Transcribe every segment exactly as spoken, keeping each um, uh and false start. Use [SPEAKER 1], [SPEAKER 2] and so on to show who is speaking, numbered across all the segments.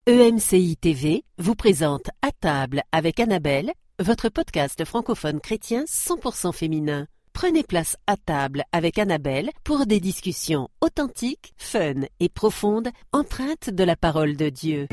[SPEAKER 1] E M C I T V vous présente À table avec Annabelle, votre podcast francophone chrétien cent pour cent féminin. Prenez place à table avec Annabelle pour des discussions authentiques, fun et profondes, empreintes de la parole de Dieu.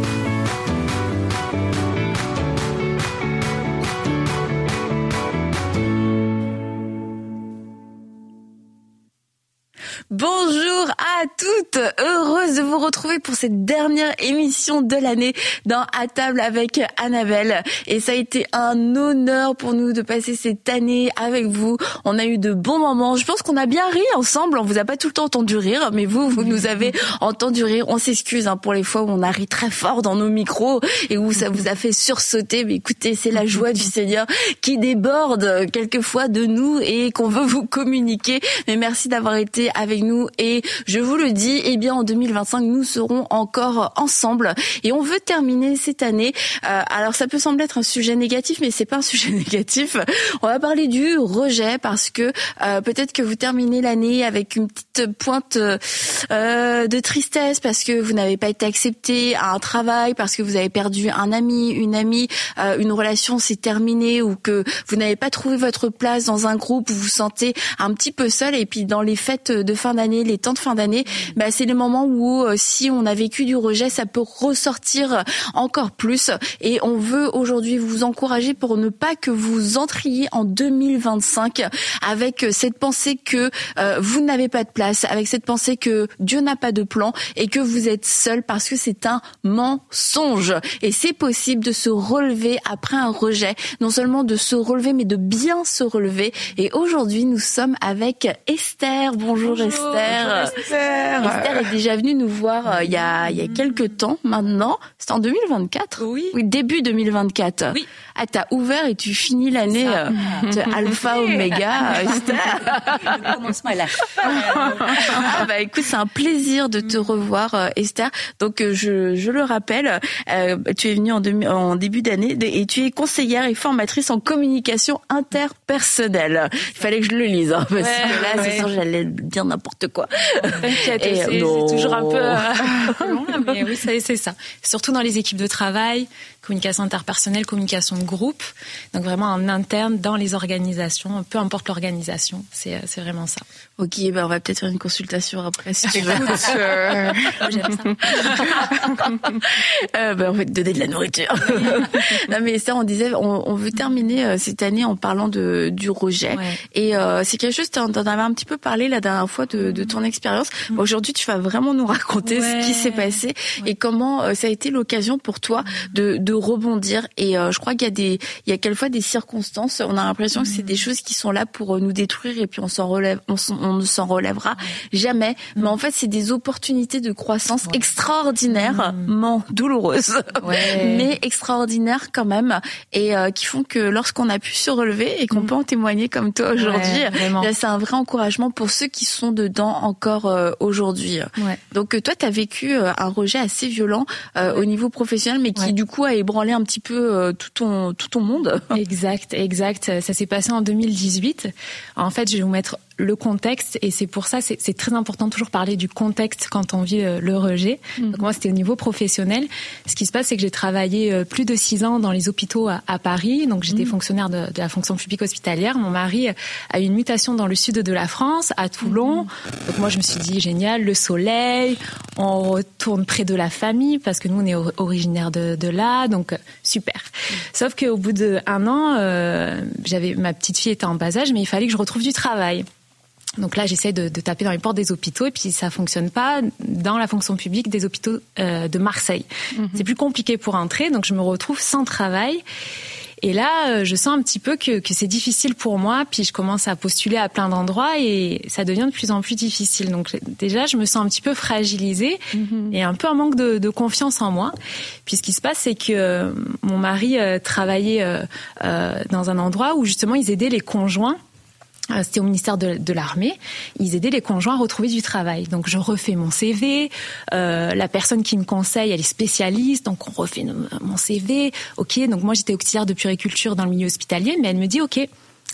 [SPEAKER 2] Bonjour à toutes, heureuse de vous retrouver pour cette dernière émission de l'année dans À table avec Annabelle. Et ça a été un honneur pour nous de passer cette année avec vous. On a eu de bons moments. Je pense qu'on a bien ri ensemble. On vous a pas tout le temps entendu rire, mais vous, vous nous avez entendu rire. On s'excuse hein, pour les fois où on a ri très fort dans nos micros et où ça vous a fait sursauter. Mais écoutez, c'est la joie du Seigneur qui déborde quelquefois de nous et qu'on veut vous communiquer. Mais merci d'avoir été avec nous et je vous le dis, eh bien en deux mille vingt-cinq nous serons encore ensemble et on veut terminer cette année. Euh, alors ça peut sembler être un sujet négatif, mais c'est pas un sujet négatif. On va parler du rejet parce que euh, peut-être que vous terminez l'année avec une petite pointe euh, de tristesse parce que vous n'avez pas été accepté à un travail, parce que vous avez perdu un ami, une amie, euh, une relation s'est terminée ou que vous n'avez pas trouvé votre place dans un groupe, vous vous sentez un petit peu seul. Et puis dans les fêtes de fin d'année, les temps de fin d'année, bah c'est le moment où euh, si on a vécu du rejet, ça peut ressortir encore plus. Et on veut aujourd'hui vous encourager pour ne pas que vous entriez en deux mille vingt-cinq avec cette pensée que euh, vous n'avez pas de place, avec cette pensée que Dieu n'a pas de plan et que vous êtes seul, parce que c'est un mensonge. Et c'est possible de se relever après un rejet, non seulement de se relever, mais de bien se relever. Et aujourd'hui, nous sommes avec Esther. Bonjour, Bonjour Esther.
[SPEAKER 3] Bonjour Esther.
[SPEAKER 2] Esther est déjà venue nous voir euh, il y a il y a quelques temps maintenant. C'était en deux mille vingt-quatre.
[SPEAKER 3] Oui.
[SPEAKER 2] Oui, début deux mille vingt-quatre.
[SPEAKER 3] Oui.
[SPEAKER 2] Ah, t'as ouvert et tu finis l'année euh, de Alpha Oméga, Esther.
[SPEAKER 3] Le commencement est là.
[SPEAKER 2] Ah bah écoute, c'est un plaisir de te revoir, euh, Esther. Donc euh, je je le rappelle, euh, tu es venue en, demi, en début d'année et tu es conseillère et formatrice en communication interpersonnelle. Il fallait que je le lise hein, parce
[SPEAKER 3] ouais,
[SPEAKER 2] que là,
[SPEAKER 3] ouais.
[SPEAKER 2] c'est sûr, j'allais dire n'importe quoi.
[SPEAKER 3] T'inquiète,
[SPEAKER 2] Et,
[SPEAKER 3] c'est,
[SPEAKER 2] non.
[SPEAKER 3] c'est toujours un peu euh, long, mais oui, c'est, c'est ça. Surtout dans les équipes de travail, communication interpersonnelle, communication de groupe. Donc vraiment en interne, dans les organisations, peu importe l'organisation, c'est, c'est vraiment ça.
[SPEAKER 2] Ok, ben on va peut-être faire une consultation après si tu veux.
[SPEAKER 3] euh... J'aime ça.
[SPEAKER 2] euh, ben on va te donner de la nourriture. Non mais ça, on disait, on, on veut terminer euh, cette année en parlant de du rejet. Ouais. Et euh, c'est quelque chose, t'en, t'en avais un petit peu parlé la dernière fois de, de ton expérience. Mmh. Aujourd'hui, tu vas vraiment nous raconter ouais. ce qui s'est passé ouais. et comment euh, ça a été l'occasion pour toi de, de rebondir. Et euh, je crois qu'il y a des, il y a quelquefois des circonstances. On a l'impression mmh. que c'est des choses qui sont là pour nous détruire et puis on s'en relève, on, on ne s'en relèvera ouais. jamais. Mmh. Mais en fait, c'est des opportunités de croissance ouais. extraordinairement mmh. douloureuses, ouais. mais extraordinaires quand même, et euh, qui font que lorsqu'on a pu se relever et qu'on mmh. peut en témoigner comme toi aujourd'hui, ouais, là, c'est un vrai encouragement pour ceux qui sont dedans encore euh, aujourd'hui. Ouais. Donc toi, tu as vécu euh, un rejet assez violent euh, ouais. au niveau professionnel, mais qui ouais. du coup a ébranlé un petit peu euh, tout ton tout ton monde.
[SPEAKER 3] Exact, exact. Ça s'est passé en deux mille dix-huit. En fait, je vais vous mettre le contexte, et c'est pour ça c'est, c'est très important de toujours parler du contexte quand on vit le rejet. Mmh. Donc moi, c'était au niveau professionnel. Ce qui se passe, c'est que j'ai travaillé plus de six ans dans les hôpitaux à, à Paris. Donc j'étais mmh. fonctionnaire de, de la fonction publique hospitalière. Mon mari a eu une mutation dans le sud de la France, à Toulon. Mmh. Donc moi, je me suis dit génial, le soleil, on retourne près de la famille parce que nous, on est originaire de, de là, donc super. Mmh. Sauf qu'au bout d'un an, euh, j'avais ma petite fille était en bas âge, mais il fallait que je retrouve du travail. Donc là, j'essaie de, de taper dans les portes des hôpitaux et puis ça fonctionne pas dans la fonction publique des hôpitaux euh, de Marseille. Mmh. C'est plus compliqué pour entrer, donc je me retrouve sans travail. Et là, je sens un petit peu que, que c'est difficile pour moi, puis je commence à postuler à plein d'endroits et ça devient de plus en plus difficile. Donc déjà, je me sens un petit peu fragilisée mmh. et un peu en manque de, de confiance en moi. Puis ce qui se passe, c'est que mon mari euh, travaillait euh, euh, dans un endroit où justement ils aidaient les conjoints. C'était au ministère de, de l'Armée. Ils aidaient les conjoints à retrouver du travail. Donc, je refais mon C V. Euh, la personne qui me conseille, elle est spécialiste. Donc, on refait mon C V. OK. Donc, moi, j'étais auxiliaire de puériculture dans le milieu hospitalier. Mais elle me dit, OK,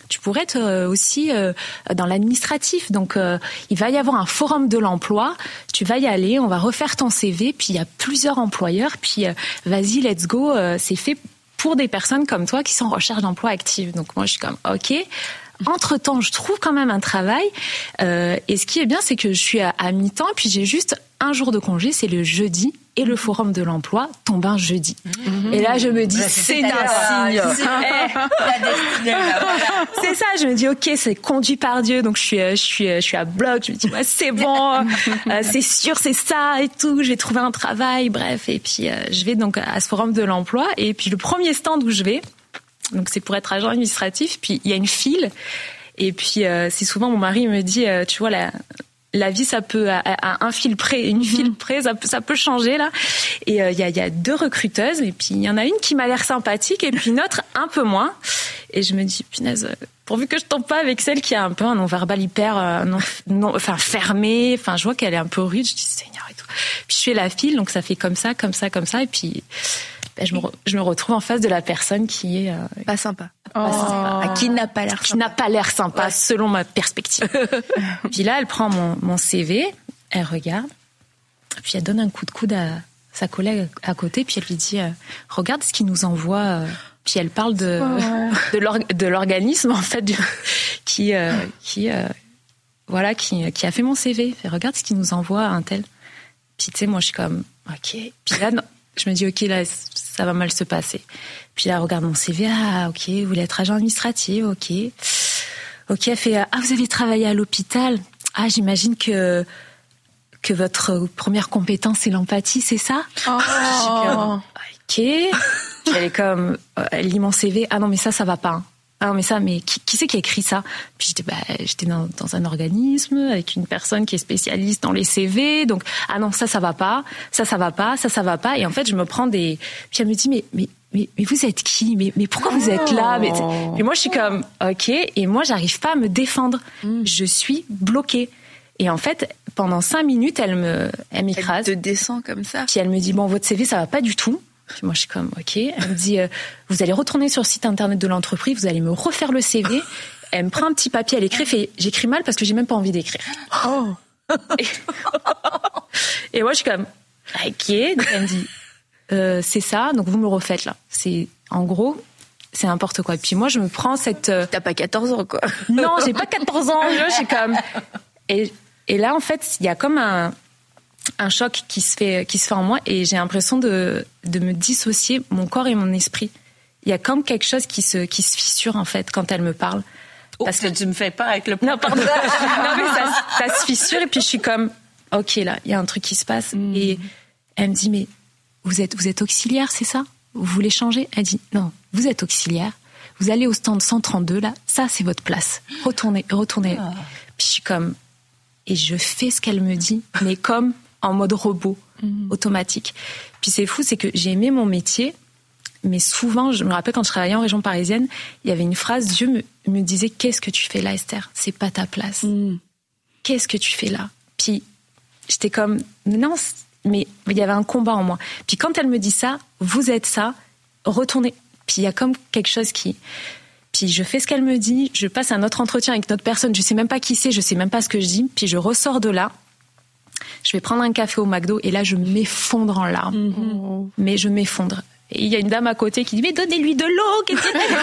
[SPEAKER 3] tu pourrais être euh, aussi euh, dans l'administratif. Donc, euh, il va y avoir un forum de l'emploi. Tu vas y aller, on va refaire ton C V. Puis, il y a plusieurs employeurs. Puis, euh, vas-y, let's go. Euh, c'est fait pour des personnes comme toi qui sont en recherche d'emploi active. Donc, moi, je suis comme, OK. Entre-temps, je trouve quand même un travail. Euh, et ce qui est bien, c'est que je suis à, à mi-temps. Puis, j'ai juste un jour de congé, c'est le jeudi. Et le forum de l'emploi tombe un jeudi. Mmh. Et là, je me dis, ouais, c'est un signe. C'est ça, je me dis, ok, c'est conduit par Dieu. Donc, je suis, je suis, je suis à bloc. Je me dis, ouais, c'est bon, euh, c'est sûr, c'est ça et tout. J'ai trouvé un travail, bref. Et puis, euh, je vais donc à ce forum de l'emploi. Et puis, le premier stand où je vais, donc c'est pour être agent administratif. Puis, il y a une file. Et puis, euh, c'est souvent mon mari me dit, euh, tu vois, la... La vie, ça peut, à, à un fil près, une file près, ça peut, ça peut changer, là. Et il euh, y, a, y a deux recruteuses, et puis il y en a une qui m'a l'air sympathique, et puis une autre un peu moins. Et je me dis, punaise, pourvu que je tombe pas avec celle qui a un peu un non-verbal hyper, euh, non, non, enfin, fermé. Enfin, je vois qu'elle est un peu rude. Je dis, Seigneur et tout. Puis je fais la file, donc ça fait comme ça, comme ça, comme ça, et puis ben, je, me re, je me retrouve en face de la personne qui est... Euh,
[SPEAKER 2] pas sympa.
[SPEAKER 3] Pas
[SPEAKER 2] oh.
[SPEAKER 3] sympa.
[SPEAKER 2] Qui n'a pas l'air sympa.
[SPEAKER 3] Qui n'a pas l'air sympa, ouais. Selon ma perspective. Puis là, elle prend mon, mon C V, elle regarde, puis elle donne un coup de coude à sa collègue à côté, puis elle lui dit euh, « Regarde ce qu'il nous envoie euh, ». Puis elle parle de, oh. de, l'or, de l'organisme, en fait, du, qui, euh, qui, euh, voilà, qui, qui a fait mon C V. « Regarde ce qu'il nous envoie, un tel ». Puis tu sais, moi, je suis comme « Ok ». Puis là, non, je me dis « Ok, là, ça va mal se passer ». Puis là, elle regarde mon C V. Ah, ok, vous voulez être agent administratif, ok. Ok, elle fait, ah, vous avez travaillé à l'hôpital. Ah, j'imagine que, que votre première compétence, c'est l'empathie, c'est ça? Oh. Comme, ok. Puis elle est comme, elle lit mon C V. Ah non, mais ça, ça va pas. Hein. Ah non, mais ça, mais qui, qui c'est qui a écrit ça? Puis j'étais, bah, j'étais dans, dans un organisme avec une personne qui est spécialiste dans les C V. Donc, ah non, ça, ça va pas. Ça, ça va pas. Ça, ça va pas. Et en fait, je me prends des, puis elle me dit, mais, mais, Mais, mais vous êtes qui? Mais, mais pourquoi vous êtes là? Mais, et moi, je suis comme, ok. Et moi, j'arrive pas à me défendre. Mm. Je suis bloquée. Et en fait, pendant cinq minutes, elle me, elle m'écrase.
[SPEAKER 2] Elle te descend comme ça.
[SPEAKER 3] Puis elle me dit, bon, votre C V, ça va pas du tout. Puis moi, je suis comme, ok. Elle me dit, euh, vous allez retourner sur le site internet de l'entreprise, vous allez me refaire le C V. Elle me prend un petit papier, elle écrit, fait, j'écris mal parce que j'ai même pas envie d'écrire. Oh. Et, et moi, je suis comme, ok. Donc elle me dit, Euh, c'est ça, donc vous me refaites là. C'est en gros, c'est n'importe quoi. Et puis moi, je me prends cette. Euh...
[SPEAKER 2] T'as pas quatorze ans, quoi.
[SPEAKER 3] Non, j'ai pas quatorze ans. Je suis comme. Et et là, en fait, il y a comme un un choc qui se fait qui se fait en moi, et j'ai l'impression de de me dissocier mon corps et mon esprit. Il y a comme quelque chose qui se qui se fissure en fait quand elle me parle.
[SPEAKER 4] Parce oh, que tu me fais pas avec le.
[SPEAKER 3] Non, pardon. Non, mais ça, ça se fissure, et puis je suis comme, ok, là, il y a un truc qui se passe. Mm. Et elle me dit, mais Vous êtes, vous êtes auxiliaire, c'est ça? Vous voulez changer? Elle dit, non, vous êtes auxiliaire. Vous allez au stand cent trente-deux, là. Ça, c'est votre place. Retournez, retournez. Ah. Puis je suis comme, et je fais ce qu'elle me dit, mais comme en mode robot, mmh. automatique. Puis c'est fou, c'est que j'ai aimé mon métier, mais souvent, je me rappelle quand je travaillais en région parisienne, il y avait une phrase, Dieu me, me disait, qu'est-ce que tu fais là, Esther? C'est pas ta place. Mmh. Qu'est-ce que tu fais là? Puis j'étais comme, non, mais il y avait un combat en moi. Puis quand elle me dit ça, vous êtes ça, retournez. Puis il y a comme quelque chose qui... Puis je fais ce qu'elle me dit, je passe un autre entretien avec une autre personne, je sais même pas qui c'est, je sais même pas ce que je dis, puis je ressors de là, je vais prendre un café au McDo, et là je m'effondre en larmes. Mm-hmm. Mais je m'effondre. Et il y a une dame à côté qui dit, mais donnez-lui de l'eau.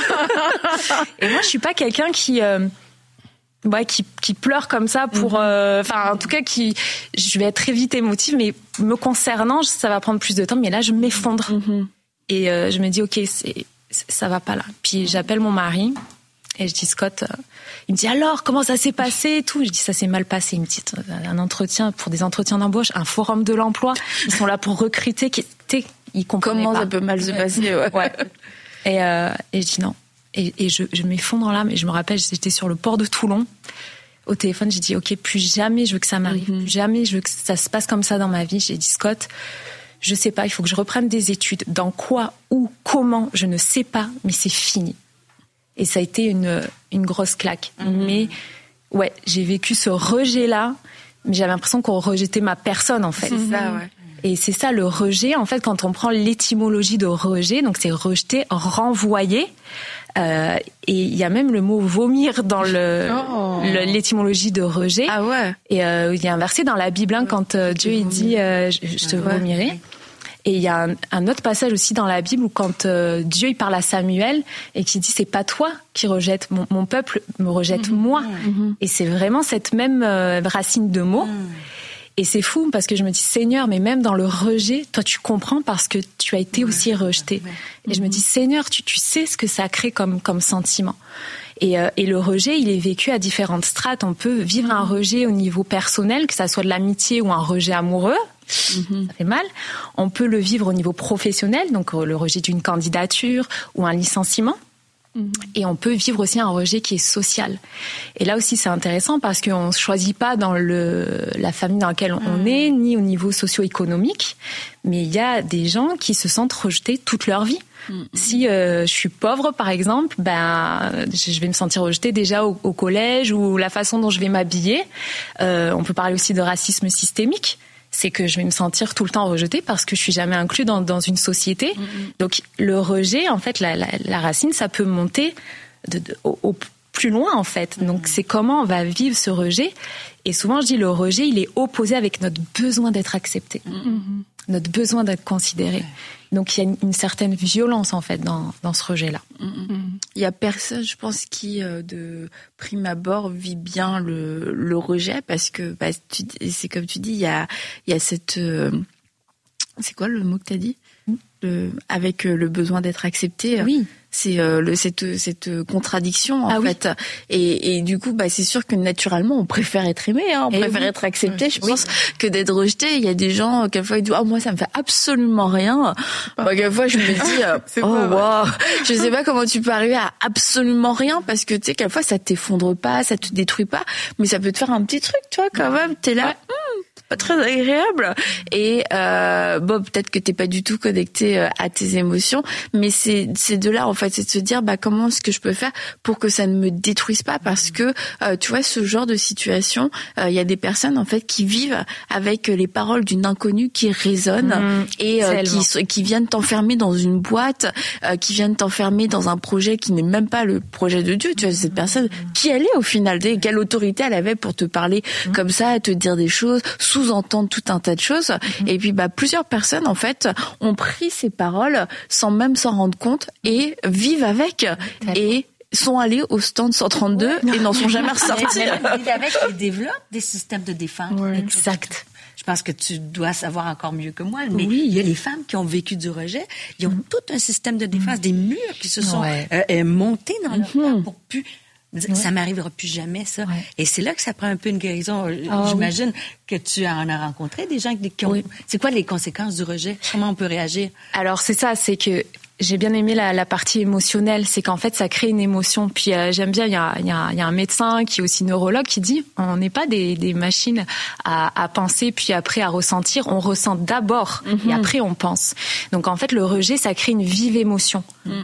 [SPEAKER 3] Et moi je suis pas quelqu'un qui... Euh, Ouais, qui, qui pleure comme ça pour, enfin, euh, en tout cas, qui, je vais être très vite émotive, mais me concernant, ça va prendre plus de temps. Mais là, je m'effondre. Mm-hmm. Et euh, je me dis, ok, c'est, ça va pas là. Puis j'appelle mon mari et je dis, Scott, euh, il me dit, alors, comment ça s'est passé et tout. Je dis, ça s'est mal passé. Il me dit, un entretien, pour des entretiens d'embauche, un forum de l'emploi. Ils sont là pour recruter. Qui, ils comprennent
[SPEAKER 2] Comment
[SPEAKER 3] pas.
[SPEAKER 2] ça peut mal se passer, ouais.
[SPEAKER 3] ouais. Et, euh, et je dis non. Et, et je, je m'effondre en larmes. Et je me rappelle, j'étais sur le port de Toulon. Au téléphone, j'ai dit, OK, plus jamais je veux que ça m'arrive. Mm-hmm. Plus jamais je veux que ça se passe comme ça dans ma vie. J'ai dit, Scott, je sais pas, il faut que je reprenne des études. Dans quoi, où, comment, je ne sais pas, mais c'est fini. Et ça a été une, une grosse claque. Mm-hmm. Mais ouais, j'ai vécu ce rejet-là, mais j'avais l'impression qu'on rejetait ma personne, en fait.
[SPEAKER 2] C'est ça, ouais.
[SPEAKER 3] Et c'est ça, le rejet, en fait, quand on prend l'étymologie de rejet, donc c'est rejeter, renvoyer. Euh, et il y a même le mot vomir dans le,
[SPEAKER 2] oh.
[SPEAKER 3] le l'étymologie de rejet.
[SPEAKER 2] Ah ouais.
[SPEAKER 3] Et euh, il y a un verset dans la Bible hein, quand euh, Dieu il dit euh, je, je te ouais. vomirai. Et il y a un, un autre passage aussi dans la Bible où quand euh, Dieu il parle à Samuel et qui dit c'est pas toi qui rejette, mon, mon peuple me rejette mm-hmm. moi. Mm-hmm. Et c'est vraiment cette même euh, racine de mots. Mm. Et c'est fou parce que je me dis Seigneur, mais même dans le rejet, toi tu comprends parce que tu as été aussi rejeté. Et mm-hmm. je me dis Seigneur, tu, tu sais ce que ça crée comme, comme sentiment. Et, euh, et le rejet, il est vécu à différentes strates. On peut vivre un rejet au niveau personnel, que ça soit de l'amitié ou un rejet amoureux. Mmh. Ça fait mal. On peut le vivre au niveau professionnel, donc le rejet d'une candidature ou un licenciement. Mmh. Et on peut vivre aussi un rejet qui est social. Et là aussi, c'est intéressant parce qu'on ne choisit pas dans le, la famille dans laquelle on mmh. est, ni au niveau socio-économique. Mais il y a des gens qui se sentent rejetés toute leur vie. Mmh. Si euh, je suis pauvre, par exemple, ben je vais me sentir rejetée déjà au, au collège ou la façon dont je vais m'habiller. Euh, on peut parler aussi de racisme systémique. C'est que je vais me sentir tout le temps rejetée parce que je suis jamais inclus dans, dans une société. Mm-hmm. Donc le rejet, en fait, la, la, la racine, ça peut monter de, de, au, au plus loin, en fait. Mm-hmm. Donc c'est comment on va vivre ce rejet. Et souvent, je dis le rejet, il est opposé avec notre besoin d'être accepté, mm-hmm. notre besoin d'être considéré. Okay. Donc il y a une, une certaine violence, en fait, dans, dans ce rejet-là.
[SPEAKER 2] Mm-hmm. Il y a personne, je pense, qui, euh, de prime abord, vit bien le, le rejet parce que, bah, tu, c'est comme tu dis, il y a, il y a cette... Euh, c'est quoi le mot que tu as dit ? Le, avec le besoin d'être accepté.
[SPEAKER 3] Oui.
[SPEAKER 2] C'est euh, le, cette, cette contradiction, en
[SPEAKER 3] ah,
[SPEAKER 2] fait.
[SPEAKER 3] Oui.
[SPEAKER 2] Et, et du coup, bah, c'est sûr que naturellement, on préfère être aimé, hein, on et préfère oui. être accepté, je oui. pense, que d'être rejeté. Il y a des gens, quelquefois, ils disent, oh, moi, ça me fait absolument rien. Bah, quelquefois, je me dis, euh, oh, waouh, je sais pas comment tu peux arriver à absolument rien, parce que, tu sais, quelquefois, ça t'effondre pas, ça te détruit pas, mais ça peut te faire un petit truc, tu vois, quand même. T'es là, ouais. hum, pas très agréable. Et, euh, bon, peut-être que t'es pas du tout connecté à tes émotions, mais c'est, c'est de là, en fait, c'est de se dire, bah, comment est-ce que je peux faire pour que ça ne me détruise pas, parce que, euh, tu vois, ce genre de situation, il euh, y a des personnes, en fait, qui vivent avec les paroles d'une inconnue qui résonnent mmh, et euh, qui, qui viennent t'enfermer dans une boîte, euh, qui viennent t'enfermer dans un projet qui n'est même pas le projet de Dieu. Tu vois, cette personne, qui elle est au final, quelle autorité elle avait pour te parler mmh. comme ça, te dire des choses, sous-entendre tout un tas de choses. Mmh. Et puis, bah, plusieurs personnes, en fait, ont pris ces paroles sans même s'en rendre compte et vivent avec et sont allés au stand cent trente-deux ouais. et n'en sont jamais ressortis.
[SPEAKER 4] Et avec, ils développent des systèmes de défense.
[SPEAKER 3] Ouais. Exact.
[SPEAKER 4] Je pense que tu dois savoir encore mieux que moi, mais
[SPEAKER 3] oui.
[SPEAKER 4] il y a les femmes qui ont vécu du rejet, ils ont mmh. tout un système de défense, mmh. des murs qui se sont ouais. euh, montés dans leur cœur mmh. pour plus... Ouais. Ça m'arrivera plus jamais, ça. Ouais. Et c'est là que ça prend un peu une guérison. Oh, J'imagine oui. que tu en as rencontré des gens qui ont... Oui. C'est quoi les conséquences du rejet? Comment on peut réagir?
[SPEAKER 3] Alors, c'est ça, c'est que j'ai bien aimé la, la partie émotionnelle. C'est qu'en fait, ça crée une émotion. Puis euh, j'aime bien, il y a, y, a, y a un médecin qui est aussi neurologue qui dit on n'est pas des, des machines à, à penser, puis après à ressentir. On ressent d'abord mm-hmm. et après on pense. Donc en fait, le rejet, ça crée une vive émotion. Mm.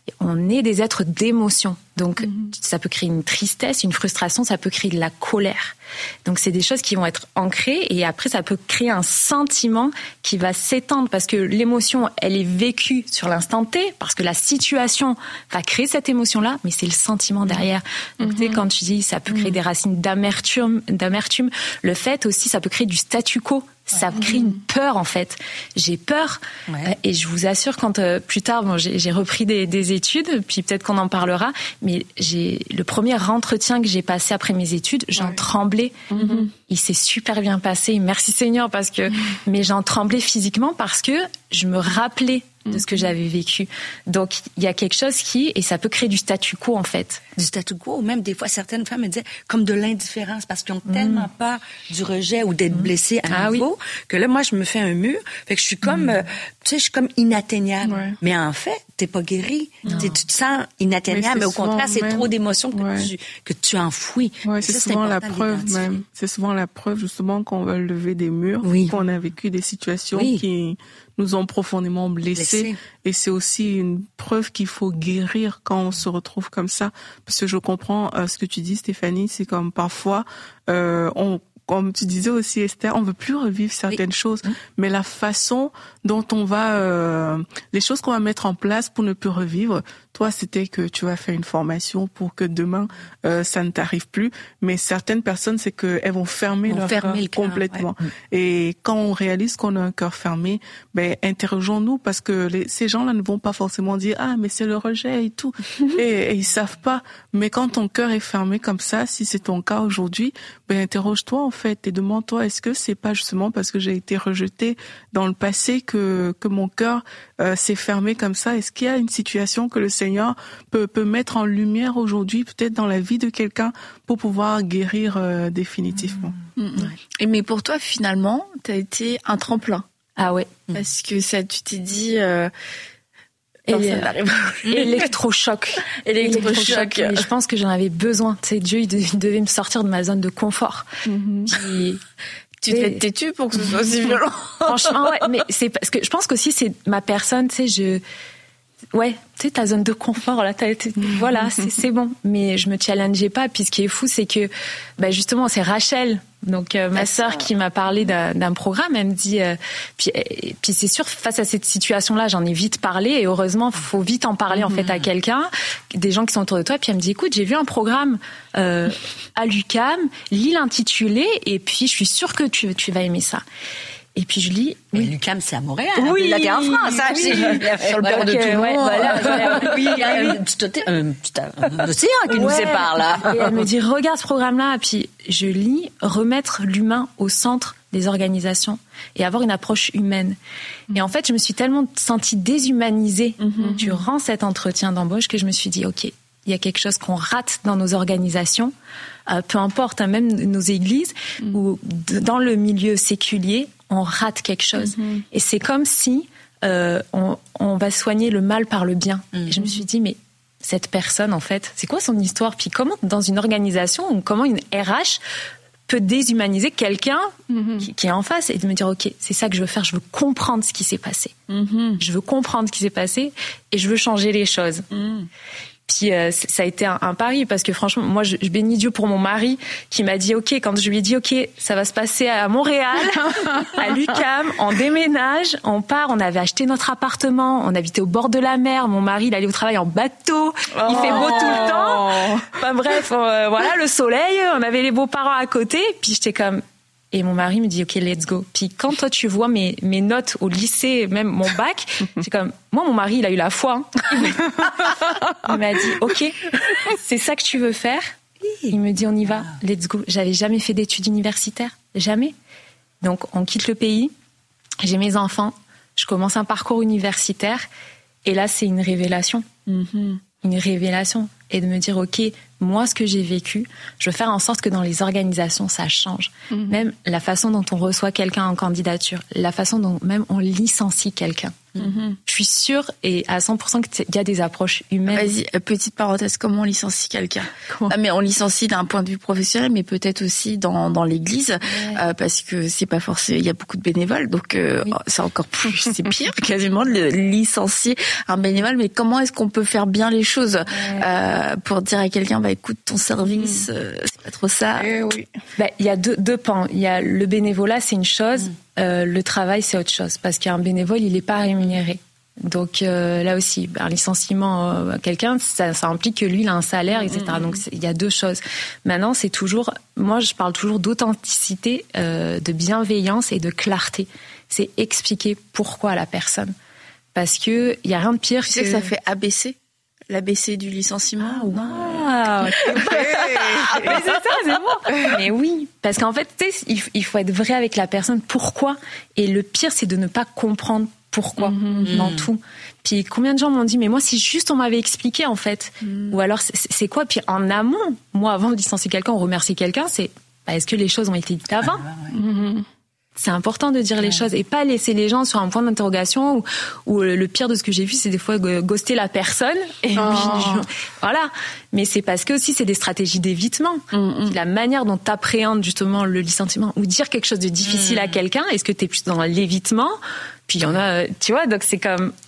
[SPEAKER 3] On est des êtres d'émotion. Donc, mmh. ça peut créer une tristesse, une frustration, ça peut créer de la colère. Donc, c'est des choses qui vont être ancrées et après, ça peut créer un sentiment qui va s'étendre parce que l'émotion, elle est vécue sur l'instant T, parce que la situation va créer cette émotion-là, mais c'est le sentiment derrière. Donc, mmh. tu sais, quand tu dis ça peut créer mmh. des racines d'amertume, d'amertume, le fait aussi, ça peut créer du statu quo. Ça crée une peur, en fait. J'ai peur. Ouais. Et je vous assure, quand euh, plus tard, bon, j'ai, j'ai repris des, des études, puis peut-être qu'on en parlera, mais j'ai le premier entretien que j'ai passé après mes études, j'en ouais. tremblais. Mm-hmm. Il s'est super bien passé. Merci Seigneur, parce que, mm-hmm. mais j'en tremblais physiquement parce que je me rappelais de ce que j'avais vécu. Donc, il y a quelque chose qui, et ça peut créer du statu quo, en fait.
[SPEAKER 4] Du statu quo, ou même des fois, certaines femmes me disaient comme de l'indifférence, parce qu'ils ont mmh. tellement peur du rejet ou d'être mmh. blessées à ah, nouveau, oui. que là, moi, je me fais un mur, fait que je suis comme, mmh. euh, tu sais, je suis comme inatteignable. Ouais. Mais en fait, t'es pas guérie. Tu te sens inatteignable, mais, mais au contraire, c'est même... trop d'émotions que, ouais. tu, que tu enfouis.
[SPEAKER 5] Ouais, c'est, c'est souvent la preuve même. C'est souvent la preuve, justement, qu'on va lever des murs, oui. qu'on a vécu des situations oui. qui nous ont profondément blessés. Blessé. Et c'est aussi une preuve qu'il faut guérir quand on se retrouve comme ça. Parce que je comprends euh, ce que tu dis, Stéphanie, c'est comme parfois, euh, on comme tu disais aussi, Esther, on veut plus revivre certaines oui. choses, mmh. mais la façon dont on va, euh, les choses qu'on va mettre en place pour ne plus revivre. Toi, c'était que tu vas faire une formation pour que demain euh, ça ne t'arrive plus, mais certaines personnes, c'est que elles vont fermer leur cœur complètement. Ouais. Et quand on réalise qu'on a un cœur fermé, ben interrogeons-nous, parce que les, ces gens-là ne vont pas forcément dire ah mais c'est le rejet et tout, et, et ils savent pas. Mais quand ton cœur est fermé comme ça, si c'est ton cas aujourd'hui, ben interroge-toi en fait et demande-toi est-ce que c'est pas justement parce que j'ai été rejetée dans le passé que que mon cœur euh, s'est fermé comme ça. Est-ce qu'il y a une situation que le Seigneur peut peut mettre en lumière aujourd'hui, peut-être dans la vie de quelqu'un, pour pouvoir guérir euh, définitivement.
[SPEAKER 2] Mmh. Mmh. Et mais pour toi, finalement, t'as été un tremplin.
[SPEAKER 3] Ah ouais.
[SPEAKER 2] Parce que ça, tu t'es dit. Euh...
[SPEAKER 3] Électrochoc.
[SPEAKER 2] Électrochoc.
[SPEAKER 3] Et je pense que j'en avais besoin. Tu sais, Dieu, il devait me sortir de ma zone de confort.
[SPEAKER 2] Mmh. Puis, tu devais être têtu pour que ce soit aussi violent.
[SPEAKER 3] Franchement, ouais. Mais c'est parce que je pense qu'aussi c'est ma personne. Tu sais, je. Ouais, tu sais, ta zone de confort, là, t'as, t'as, voilà, c'est, c'est bon. Mais je me challengeais pas. Puis ce qui est fou, c'est que, bah, justement, c'est Rachel, donc euh, ma sœur, qui m'a parlé d'un, d'un programme. Elle me dit, euh, puis, et, puis c'est sûr, face à cette situation-là, j'en ai vite parlé. Et heureusement, faut vite en parler en fait à quelqu'un, des gens qui sont autour de toi. Puis elle me dit, écoute, j'ai vu un programme euh, à l'U Q A M, lis l'intitulé, et puis je suis sûre que tu, tu vas aimer ça. Et puis je lis.
[SPEAKER 4] Mais oui. l'U Q A M, c'est à Montréal.
[SPEAKER 2] Oui,
[SPEAKER 4] là, t'es en France, hein,
[SPEAKER 2] oui.
[SPEAKER 4] c'est sur le bord de tout le monde.
[SPEAKER 3] Ouais, voilà,
[SPEAKER 4] oui, il y a un petit océan qui ouais. nous sépare, là.
[SPEAKER 3] Et elle me dit, regarde ce programme-là. Puis je lis, remettre l'humain au centre des organisations et avoir une approche humaine. Mm-hmm. Et en fait, je me suis tellement sentie déshumanisée mm-hmm. durant cet entretien d'embauche que je me suis dit, OK, il y a quelque chose qu'on rate dans nos organisations, euh, peu importe, hein, même nos églises, mm. ou d- dans le milieu séculier, on rate quelque chose. Mm-hmm. Et c'est comme si euh, on, on va soigner le mal par le bien. Mm-hmm. Et je me suis dit, mais cette personne, en fait, c'est quoi son histoire? Puis comment, dans une organisation, ou comment une R H peut déshumaniser quelqu'un mm-hmm. qui, qui est en face, et de me dire, OK, c'est ça que je veux faire, je veux comprendre ce qui s'est passé. Mm-hmm. Je veux comprendre ce qui s'est passé et je veux changer les choses. Mm. Puis euh, ça a été un, un pari, parce que franchement, moi, je, je bénis Dieu pour mon mari qui m'a dit, OK, quand je lui ai dit, OK, ça va se passer à Montréal, à l'U Q A M, on déménage, on part, on avait acheté notre appartement, on habitait au bord de la mer, mon mari, il allait au travail en bateau, oh. il fait beau tout le temps. Enfin bref, euh, voilà, le soleil, on avait les beaux-parents à côté, puis j'étais comme... Et mon mari me dit, OK, let's go. Puis quand toi, tu vois mes, mes notes au lycée, même mon bac, c'est comme, moi, mon mari, il a eu la foi. Hein. Il m'a dit, OK, c'est ça que tu veux faire? Il me dit, on y va, let's go. J'avais jamais fait d'études universitaires, jamais. Donc, on quitte le pays, j'ai mes enfants, je commence un parcours universitaire, et là, c'est une révélation. Mm-hmm. Une révélation. Et de me dire, OK, moi, ce que j'ai vécu, je veux faire en sorte que dans les organisations, ça change. Mm-hmm. Même la façon dont on reçoit quelqu'un en candidature, la façon dont même on licencie quelqu'un. Mm-hmm. Je suis sûre et à cent pour cent qu'il y a des approches humaines.
[SPEAKER 2] Vas-y, petite parenthèse, comment on licencie quelqu'un? Ah, mais on licencie d'un point de vue professionnel, mais peut-être aussi dans dans l'église, ouais. euh, parce que c'est pas forcément, il y a beaucoup de bénévoles, donc euh, oui. c'est encore plus, c'est pire quasiment de licencier un bénévole. Mais comment est-ce qu'on peut faire bien les choses ouais. euh, pour dire à quelqu'un, bah écoute, ton service, mmh. euh, c'est pas trop ça.
[SPEAKER 3] Eh oui. Bah, il y a deux deux pans. Il y a le bénévolat, c'est une chose. Mmh. Euh, le travail, c'est autre chose, parce qu'un bénévole, il n'est pas rémunéré. Donc euh, là aussi, un licenciement euh, à quelqu'un, ça, ça implique que lui, il a un salaire, et cetera. Mmh. Donc il y a deux choses. Maintenant, c'est toujours, moi, je parle toujours d'authenticité, euh, de bienveillance et de clarté. C'est expliquer pourquoi à la personne, parce que il y a rien de pire.
[SPEAKER 2] Tu sais que, que ça fait A B C. L'A B C du licenciement.
[SPEAKER 3] Ah, wow. Mais c'est ça, c'est bon. Mais oui, parce qu'en fait, tu sais, il faut être vrai avec la personne. Pourquoi? Et le pire, c'est de ne pas comprendre pourquoi mm-hmm. dans tout. Puis combien de gens m'ont dit, mais moi, si juste on m'avait expliqué, en fait. Mm. Ou alors, c'est, c'est quoi? Puis en amont, moi, avant de licencier quelqu'un ou remercier quelqu'un, c'est, bah, est-ce que les choses ont été dites avant? Ah, ouais. mm-hmm. C'est important de dire ouais. les choses et pas laisser les gens sur un point d'interrogation où, où le pire de ce que j'ai vu, c'est des fois ghoster la personne. Et oh. puis, voilà. Mais c'est parce que aussi, c'est des stratégies d'évitement. Mm-hmm. La manière dont tu appréhendes justement le licenciement ou dire quelque chose de difficile mm. à quelqu'un, est-ce que tu es plus dans l'évitement? Puis il y en a, tu vois, donc c'est comme... Mm,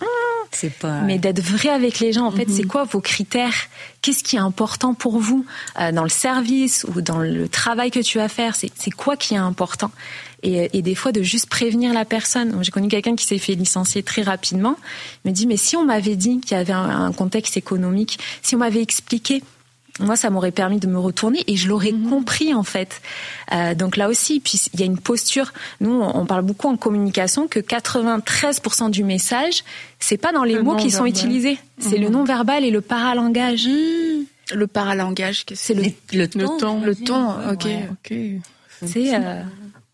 [SPEAKER 4] C'est pas...
[SPEAKER 3] Mais d'être vrai avec les gens, en fait, mm-hmm. c'est quoi vos critères? Qu'est-ce qui est important pour vous euh, dans le service ou dans le travail que tu vas faire? C'est, c'est quoi qui est important? Et, et des fois, de juste prévenir la personne. J'ai connu quelqu'un qui s'est fait licencier très rapidement. Il me dit, mais si on m'avait dit qu'il y avait un, un contexte économique, si on m'avait expliqué, moi, ça m'aurait permis de me retourner et je l'aurais mmh. compris, en fait. Euh, donc là aussi, puis il y a une posture. Nous, on parle beaucoup en communication que quatre-vingt-treize pour cent du message, c'est pas dans les le mots qui sont utilisés. C'est mmh. le non-verbal et le paralangage.
[SPEAKER 2] Mmh. Le paralangage,
[SPEAKER 3] c'est le,
[SPEAKER 5] le, le ton.
[SPEAKER 2] Le ton, le ton ok.
[SPEAKER 5] Ouais, ok.
[SPEAKER 3] C'est... Euh,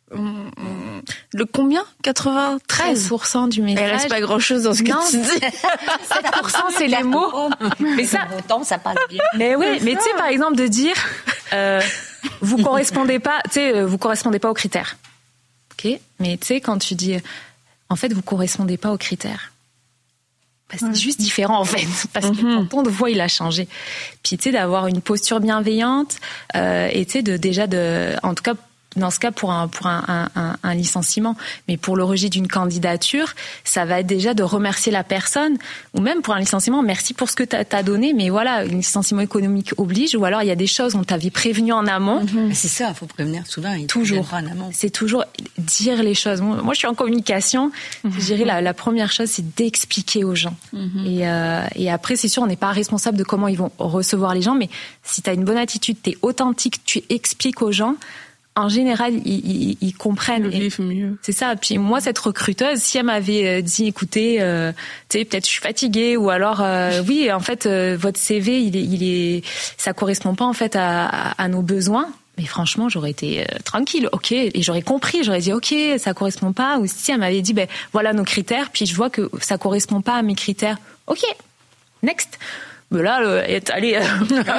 [SPEAKER 2] le combien? quatre-vingt-treize
[SPEAKER 3] pour cent du message.
[SPEAKER 2] Il reste pas grand chose dans ce que
[SPEAKER 3] non,
[SPEAKER 2] tu dis.
[SPEAKER 3] sept pour cent c'est les mots.
[SPEAKER 4] Mais ça, autant, ça passe bien.
[SPEAKER 3] Mais oui, mais tu sais, par exemple, de dire, euh, vous correspondez pas, tu sais, vous correspondez pas aux critères. Ok? Mais tu sais, quand tu dis, en fait, vous correspondez pas aux critères. Bah, c'est ouais. juste différent, en fait. Parce que mm-hmm. ton ton de voix, il a changé. Puis, tu sais, d'avoir une posture bienveillante, euh, et tu sais, de, déjà de, en tout cas, dans ce cas pour un pour un, un, un licenciement, mais pour le rejet d'une candidature, ça va être déjà de remercier la personne, ou même pour un licenciement, merci pour ce que t'as, t'as donné, mais voilà, un licenciement économique oblige, ou alors il y a des choses on t'avait prévenu en amont.
[SPEAKER 4] Mm-hmm. C'est ça, il faut prévenir souvent.
[SPEAKER 3] Toujours.
[SPEAKER 4] En amont. C'est
[SPEAKER 3] toujours dire les choses. Moi, moi je suis en communication, mm-hmm. je dirais la, la première chose, c'est d'expliquer aux gens. Mm-hmm. Et, euh, et après, c'est sûr, on n'est pas responsable de comment ils vont recevoir les gens, mais si t'as une bonne attitude, t'es authentique, tu expliques aux gens, en général, ils, ils, ils comprennent.
[SPEAKER 5] Ils vivent mieux.
[SPEAKER 3] C'est ça. Puis moi, cette recruteuse, si elle m'avait dit, écoutez, euh, tu sais, peut-être je suis fatiguée, ou alors, euh, oui, en fait, euh, votre C V, il est, il est, ça correspond pas en fait à, à, à nos besoins. Mais franchement, j'aurais été euh, tranquille, ok, et j'aurais compris, j'aurais dit, ok, ça correspond pas. Ou si elle m'avait dit, ben voilà nos critères, puis je vois que ça correspond pas à mes critères, ok, next. Mais là, euh, allez, euh...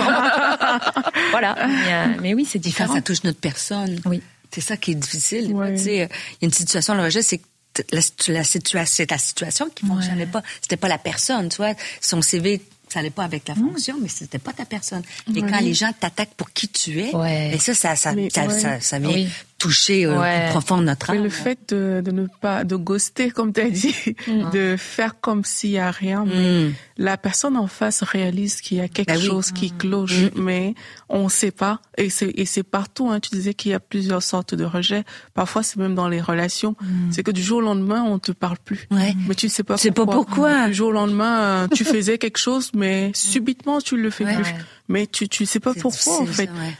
[SPEAKER 3] voilà. Mais, euh, mais oui, c'est différent.
[SPEAKER 4] Quand ça touche notre personne.
[SPEAKER 3] Oui.
[SPEAKER 4] C'est ça qui est difficile.
[SPEAKER 5] Ouais.
[SPEAKER 4] Tu sais, il y a une situation, le rejet, c'est que la, la situation, c'est ta situation qui fonctionnait ouais. pas. C'était pas la personne, tu vois. Son C V, ça allait pas avec la fonction, mmh. mais c'était pas ta personne. Et oui. quand les gens t'attaquent pour qui tu es,
[SPEAKER 3] ouais.
[SPEAKER 4] et ça, ça, ça,
[SPEAKER 5] mais,
[SPEAKER 4] ça,
[SPEAKER 5] ouais.
[SPEAKER 4] ça, ça vient
[SPEAKER 3] oui.
[SPEAKER 4] toucher euh,
[SPEAKER 3] ouais.
[SPEAKER 4] au profond de notre âme.
[SPEAKER 5] Mais le fait de, de ne pas, de ghoster, comme tu as dit, mmh. de faire comme s'il y a rien, mais mmh. la personne en face réalise qu'il y a quelque ben chose oui. qui cloche, mmh. mais on sait pas. Et c'est, et c'est partout, hein. Tu disais qu'il y a plusieurs sortes de rejets. Parfois, c'est même dans les relations. Mmh. C'est que du jour au lendemain, on te parle plus.
[SPEAKER 4] Ouais.
[SPEAKER 5] Mais tu sais pas
[SPEAKER 4] tu
[SPEAKER 5] pourquoi.
[SPEAKER 4] sais pas pourquoi.
[SPEAKER 5] Du jour au lendemain, tu faisais quelque chose, mais subitement, tu le fais ouais. plus. Mais tu tu sais pas c'est pourquoi en fait. Ça, ouais.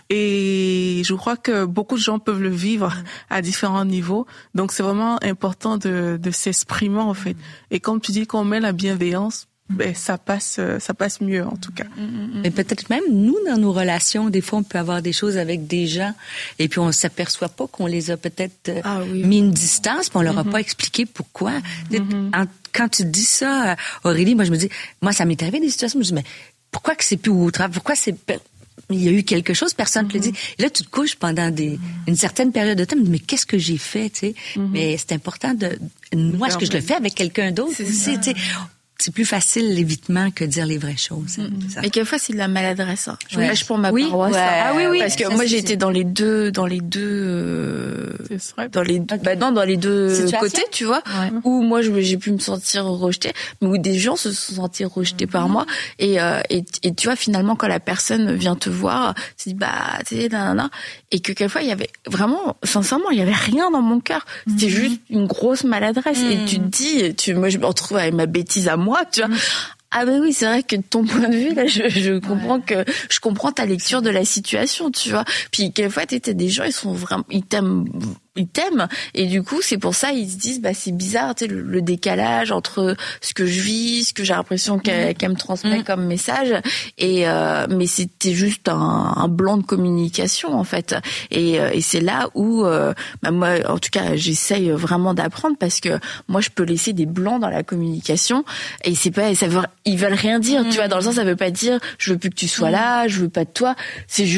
[SPEAKER 5] Et je crois que beaucoup de gens peuvent le vivre mmh. à différents niveaux. Donc c'est vraiment important de de s'exprimer en fait. Mmh. Et comme tu dis qu'on met la bienveillance, ben ça passe ça passe mieux en tout cas.
[SPEAKER 4] Mmh. Mais peut-être même nous dans nos relations, des fois on peut avoir des choses avec des gens et puis on s'aperçoit pas qu'on les a peut-être ah, oui. mis une distance, puis on leur a mmh. pas expliqué pourquoi. Mmh. En, quand tu dis ça, Aurélie, moi je me dis, moi ça m'est arrivé des situations, je me dis mais pourquoi que c'est plus au travail? Pourquoi c'est... Il y a eu quelque chose, personne ne mm-hmm. te le dit. Et là, tu te couches pendant des, mm-hmm. une certaine période de temps, mais qu'est-ce que j'ai fait, tu sais? Mm-hmm. Mais c'est important de... Moi, est-ce que je le fais avec quelqu'un d'autre c'est aussi, tu sais? C'est plus facile l'évitement que de dire les vraies choses.
[SPEAKER 2] Mm-hmm. Ça. Mais quelquefois c'est de la maladresse. Hein. Je
[SPEAKER 4] ouais.
[SPEAKER 2] lâche pour ma
[SPEAKER 4] oui,
[SPEAKER 2] paroisse.
[SPEAKER 4] Ouais,
[SPEAKER 2] ah oui oui.
[SPEAKER 4] ouais,
[SPEAKER 2] parce que
[SPEAKER 4] ça,
[SPEAKER 2] moi
[SPEAKER 4] c'est...
[SPEAKER 2] j'ai été dans les deux, dans les deux, euh, dans les,
[SPEAKER 4] okay.
[SPEAKER 2] bah non dans les deux
[SPEAKER 4] Situation?
[SPEAKER 2] Côtés, tu vois. Ouais. Où moi je, j'ai pu me sentir rejetée, mais où des gens se sont sentis rejetés mm-hmm. par moi. Et, euh, et et tu vois finalement quand la personne vient te voir, tu dis bah tu sais nanana, et que quelquefois il y avait vraiment, sincèrement, il y avait rien dans mon cœur. C'était mm-hmm. juste une grosse maladresse. Mm-hmm. Et tu te dis, tu, moi je me retrouve avec ma bêtise à moi, tu vois. Mm-hmm. Ah ben oui, c'est vrai que de ton point de vue là, je, je comprends ouais. que je comprends ta lecture de la situation, tu vois. Puis quelquefois t'étais des gens, ils sont vraiment, ils t'aiment, ils t'aiment, et du coup c'est pour ça ils se disent bah c'est bizarre, tu sais le, le décalage entre ce que je vis, ce que j'ai l'impression qu'elle, qu'elle me transmet mmh. comme message, et euh, mais c'était juste un, un blanc de communication en fait. Et, et c'est là où euh, bah moi en tout cas j'essaye vraiment d'apprendre, parce que moi je peux laisser des blancs dans la communication et c'est pas, ça veut, ils veulent rien dire, mmh. tu vois, dans le sens ça veut pas dire je veux plus que tu sois là, je veux pas de toi, c'est juste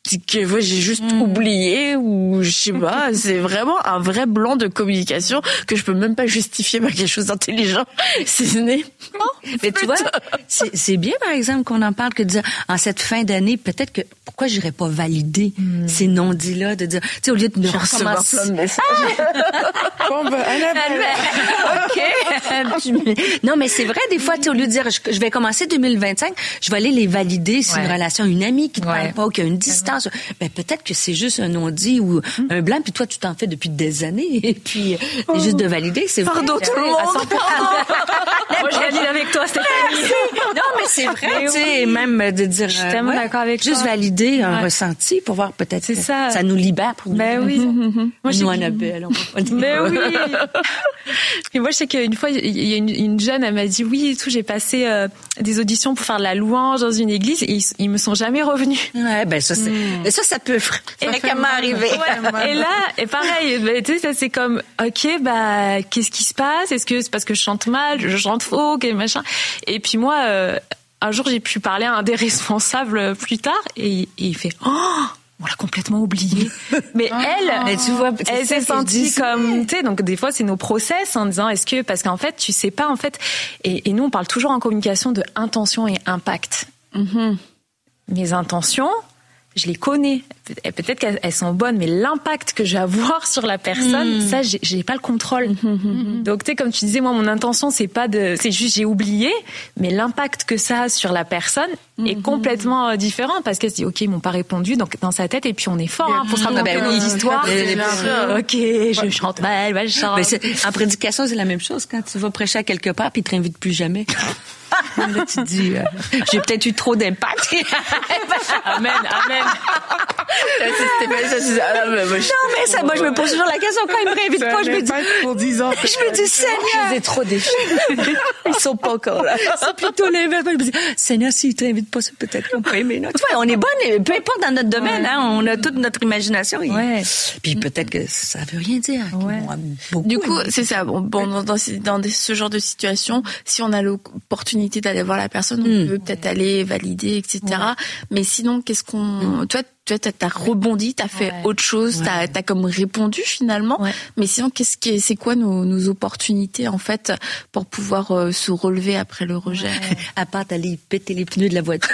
[SPEAKER 2] que moi j'ai juste mmh. oublié ou je sais pas, c'est vraiment un vrai blanc de communication que je peux même pas justifier par quelque chose d'intelligent. C'est né.
[SPEAKER 4] Oh, mais tu vois, c'est, c'est bien par exemple qu'on en parle que de dire en cette fin d'année, peut-être que pourquoi j'irais pas valider mmh. ces non-dits là, de dire, tu sais, au lieu de me
[SPEAKER 2] recevoir plein de messages. Ah!
[SPEAKER 5] Bon ben,
[SPEAKER 4] ok. Non mais c'est vrai des fois, tu sais, au lieu de dire je, je vais commencer deux mille vingt-cinq, je vais aller les valider sur ouais. une relation, une amie qui te ouais. parle pas ou qui a une distance. Ben peut-être que c'est juste un non-dit ou mmh. un blanc, puis toi tu t'en fais depuis des années et puis oh. c'est juste de valider, c'est vrai.
[SPEAKER 2] Pardon tout le monde.
[SPEAKER 3] Moi je valide avec toi Stéphanie.
[SPEAKER 4] Non mais c'est vrai, tu sais, oui. même de dire.
[SPEAKER 3] Je suis tellement
[SPEAKER 4] ouais,
[SPEAKER 3] d'accord avec
[SPEAKER 4] juste
[SPEAKER 3] toi.
[SPEAKER 4] Juste valider un ouais. ressenti pour voir peut-être c'est que ça. ça nous libère pour
[SPEAKER 3] ben nous. Oui.
[SPEAKER 4] Mmh. Moi nous Annabelle, on va pas dire.
[SPEAKER 3] Mais oui. Et moi je sais qu'une fois il y a une, une jeune, elle m'a dit oui et tout, j'ai passé euh, des auditions pour faire de la louange dans une église et ils, ils me sont jamais revenus.
[SPEAKER 4] Ouais ben ça c'est mmh. ça ça peut fréquemment arriver.
[SPEAKER 3] Ouais. Et là, et pareil, bah, tu sais, ça c'est comme, ok, bah, qu'est-ce qui se passe? Est-ce que c'est parce que je chante mal, je chante faux, quel machin? Et puis moi, euh, un jour, j'ai pu parler à un des responsables plus tard, et, et il fait, oh, on l'a complètement oublié. Mais elle,
[SPEAKER 4] oh. elle, tu vois,
[SPEAKER 3] elle s'est sentie comme, tu sais, donc des fois c'est nos process en disant, est-ce que, parce qu'en fait, tu sais pas, en fait, et, et nous on parle toujours en communication de intention et impact. Mm-hmm. Mes intentions, je les connais. Peut-être qu'elles sont bonnes, mais l'impact que je vais avoir sur la personne, mmh. ça, j'ai, j'ai pas le contrôle. Mmh. Donc, tu sais, comme tu disais, moi, mon intention, c'est pas de, c'est juste j'ai oublié, mais l'impact que ça a sur la personne mmh. est complètement différent parce qu'elle se dit, ok, ils m'ont pas répondu, donc dans sa tête, et puis on est fort hein, pour se raconter nos histoires. Ok, je chante mal, ouais, je chante.
[SPEAKER 4] Mais c'est, en prédication, c'est la même chose quand tu vas prêcher à quelque part, puis ils te réinvitent plus jamais. Là, tu te dis, euh, j'ai peut-être eu trop d'impact.
[SPEAKER 3] Amen, amen.
[SPEAKER 2] C'était pas ça, c'est, ah, mais moi, je...
[SPEAKER 4] Non, mais ça, moi, je me pose toujours la question quand ils me réinvitent pas, je me dis,
[SPEAKER 5] pour dix ans,
[SPEAKER 4] je me dis, Seigneur.
[SPEAKER 2] Je les ai trop déchus. Ils sont pas encore là.
[SPEAKER 4] C'est plutôt l'inverse. Je me dis, Seigneur, s'ils t'invitent pas, c'est peut-être qu'on peut aimer. Tu vois, on est bonne, peu importe dans notre domaine, ouais. hein, on a toute notre imagination. Et...
[SPEAKER 2] Ouais.
[SPEAKER 4] Puis peut-être que ça veut rien dire.
[SPEAKER 2] Ouais. Du coup, aimé. C'est ça. Bon, bon dans, dans, dans des, ce genre de situation, si on a l'opportunité d'aller voir la personne, on mm. peut peut-être aller valider, et cetera. Ouais. Mais sinon, qu'est-ce qu'on, mm. toi, toi, t'as, t'as rebondi, t'as fait ouais. autre chose, ouais. t'as, t'as comme répondu finalement. Ouais. Mais sinon, qu'est-ce qui, c'est quoi nos, nos opportunités en fait pour pouvoir euh, se relever après le rejet?
[SPEAKER 4] Ouais. À part d'aller péter les pneus de la voiture.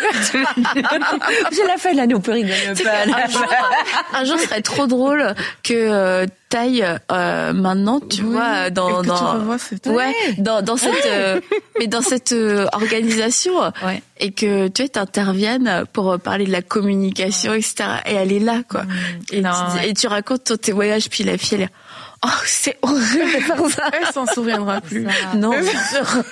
[SPEAKER 4] J'ai la fin de l'année, on peut rigoler un peu.
[SPEAKER 2] Un jour, un jour, ce serait trop drôle que euh, t'ailles euh, maintenant, tu oui. vois, dans dans
[SPEAKER 5] revois,
[SPEAKER 2] ouais, dans dans cette euh, mais dans cette euh, organisation ouais. et que tu t'interviennes pour parler de la communication, et cetera. Et elle est là, quoi. Mmh. Et, non, tu, ouais. et tu racontes ton témoignage, puis la fille, elle est oh, c'est horrible de faire ça.
[SPEAKER 5] Elle s'en souviendra plus.
[SPEAKER 2] Non, bien sûr.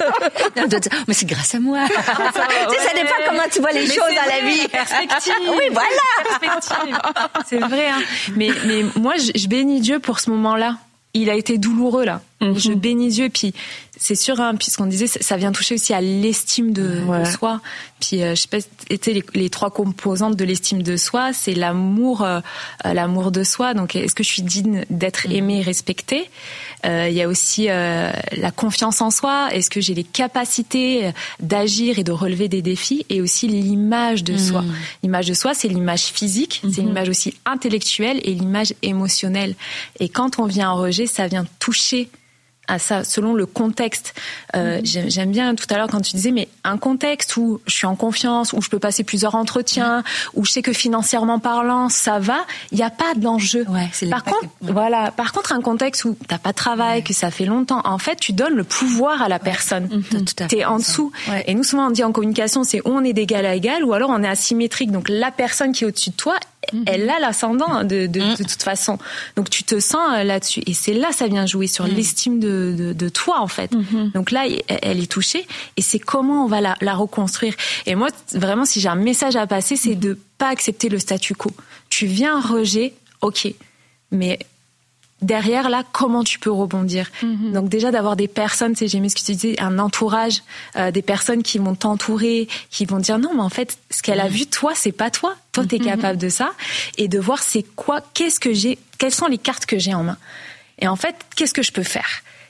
[SPEAKER 4] Mais c'est grâce à moi. Ah, ça, tu sais, ça dépend comment tu vois les mais choses dans
[SPEAKER 3] vrai,
[SPEAKER 4] la vie.
[SPEAKER 3] Perspective.
[SPEAKER 4] Oui, voilà.
[SPEAKER 3] Perspective. C'est vrai, hein. Mais, mais moi, je, je bénis Dieu pour ce moment-là. Il a été douloureux, là. Mm-hmm. Je bénis Dieu. Puis, c'est sûr, hein, puisqu'on disait, ça vient toucher aussi à l'estime de, ouais. de soi. Puis, euh, je sais pas, étaient les, les trois composantes de l'estime de soi, c'est l'amour, euh, l'amour de soi. Donc, est-ce que je suis digne d'être mmh. aimée et respectée? Euh, il y a aussi euh, la confiance en soi. Est-ce que j'ai les capacités d'agir et de relever des défis? Et aussi l'image de mmh. soi. L'image de soi, c'est l'image physique, mmh. c'est l'image aussi intellectuelle et l'image émotionnelle. Et quand on vient en rejet, ça vient toucher à ça, selon le contexte. Euh, mmh. J'aime bien tout à l'heure quand tu disais, mais un contexte où je suis en confiance, où je peux passer plusieurs entretiens, mmh. où je sais que financièrement parlant, ça va, il n'y a pas d'enjeu.
[SPEAKER 4] Ouais, c'est
[SPEAKER 3] par contre, ouais. voilà. Par contre, un contexte où t'as pas de travail, ouais. que ça fait longtemps, en fait, tu donnes le pouvoir à la personne. Mmh. T'es en dessous. Ouais. Et nous, souvent, on dit en communication, c'est où on est d'égal à égal, ou alors on est asymétrique. Donc, la personne qui est au-dessus de toi, mmh. elle a l'ascendant de, de, mmh. de toute façon. Donc, tu te sens là-dessus. Et c'est là, ça vient jouer sur mmh. l'estime de De, de toi en fait. Mm-hmm. Donc là, elle est touchée et c'est comment on va la, la reconstruire. Et moi, vraiment, si j'ai un message à passer, c'est mm-hmm. de pas accepter le statu quo. Tu viens un rejet, ok, mais derrière là, comment tu peux rebondir? Mm-hmm. Donc déjà d'avoir des personnes, tu sais, j'ai aimé ce que tu disais, un entourage, euh, des personnes qui vont t'entourer, qui vont dire non, mais en fait, ce qu'elle a vu, toi, c'est pas toi. Toi, t'es mm-hmm. capable de ça. Et de voir c'est quoi, qu'est-ce que j'ai, quelles sont les cartes que j'ai en main. Et en fait, qu'est-ce que je peux faire?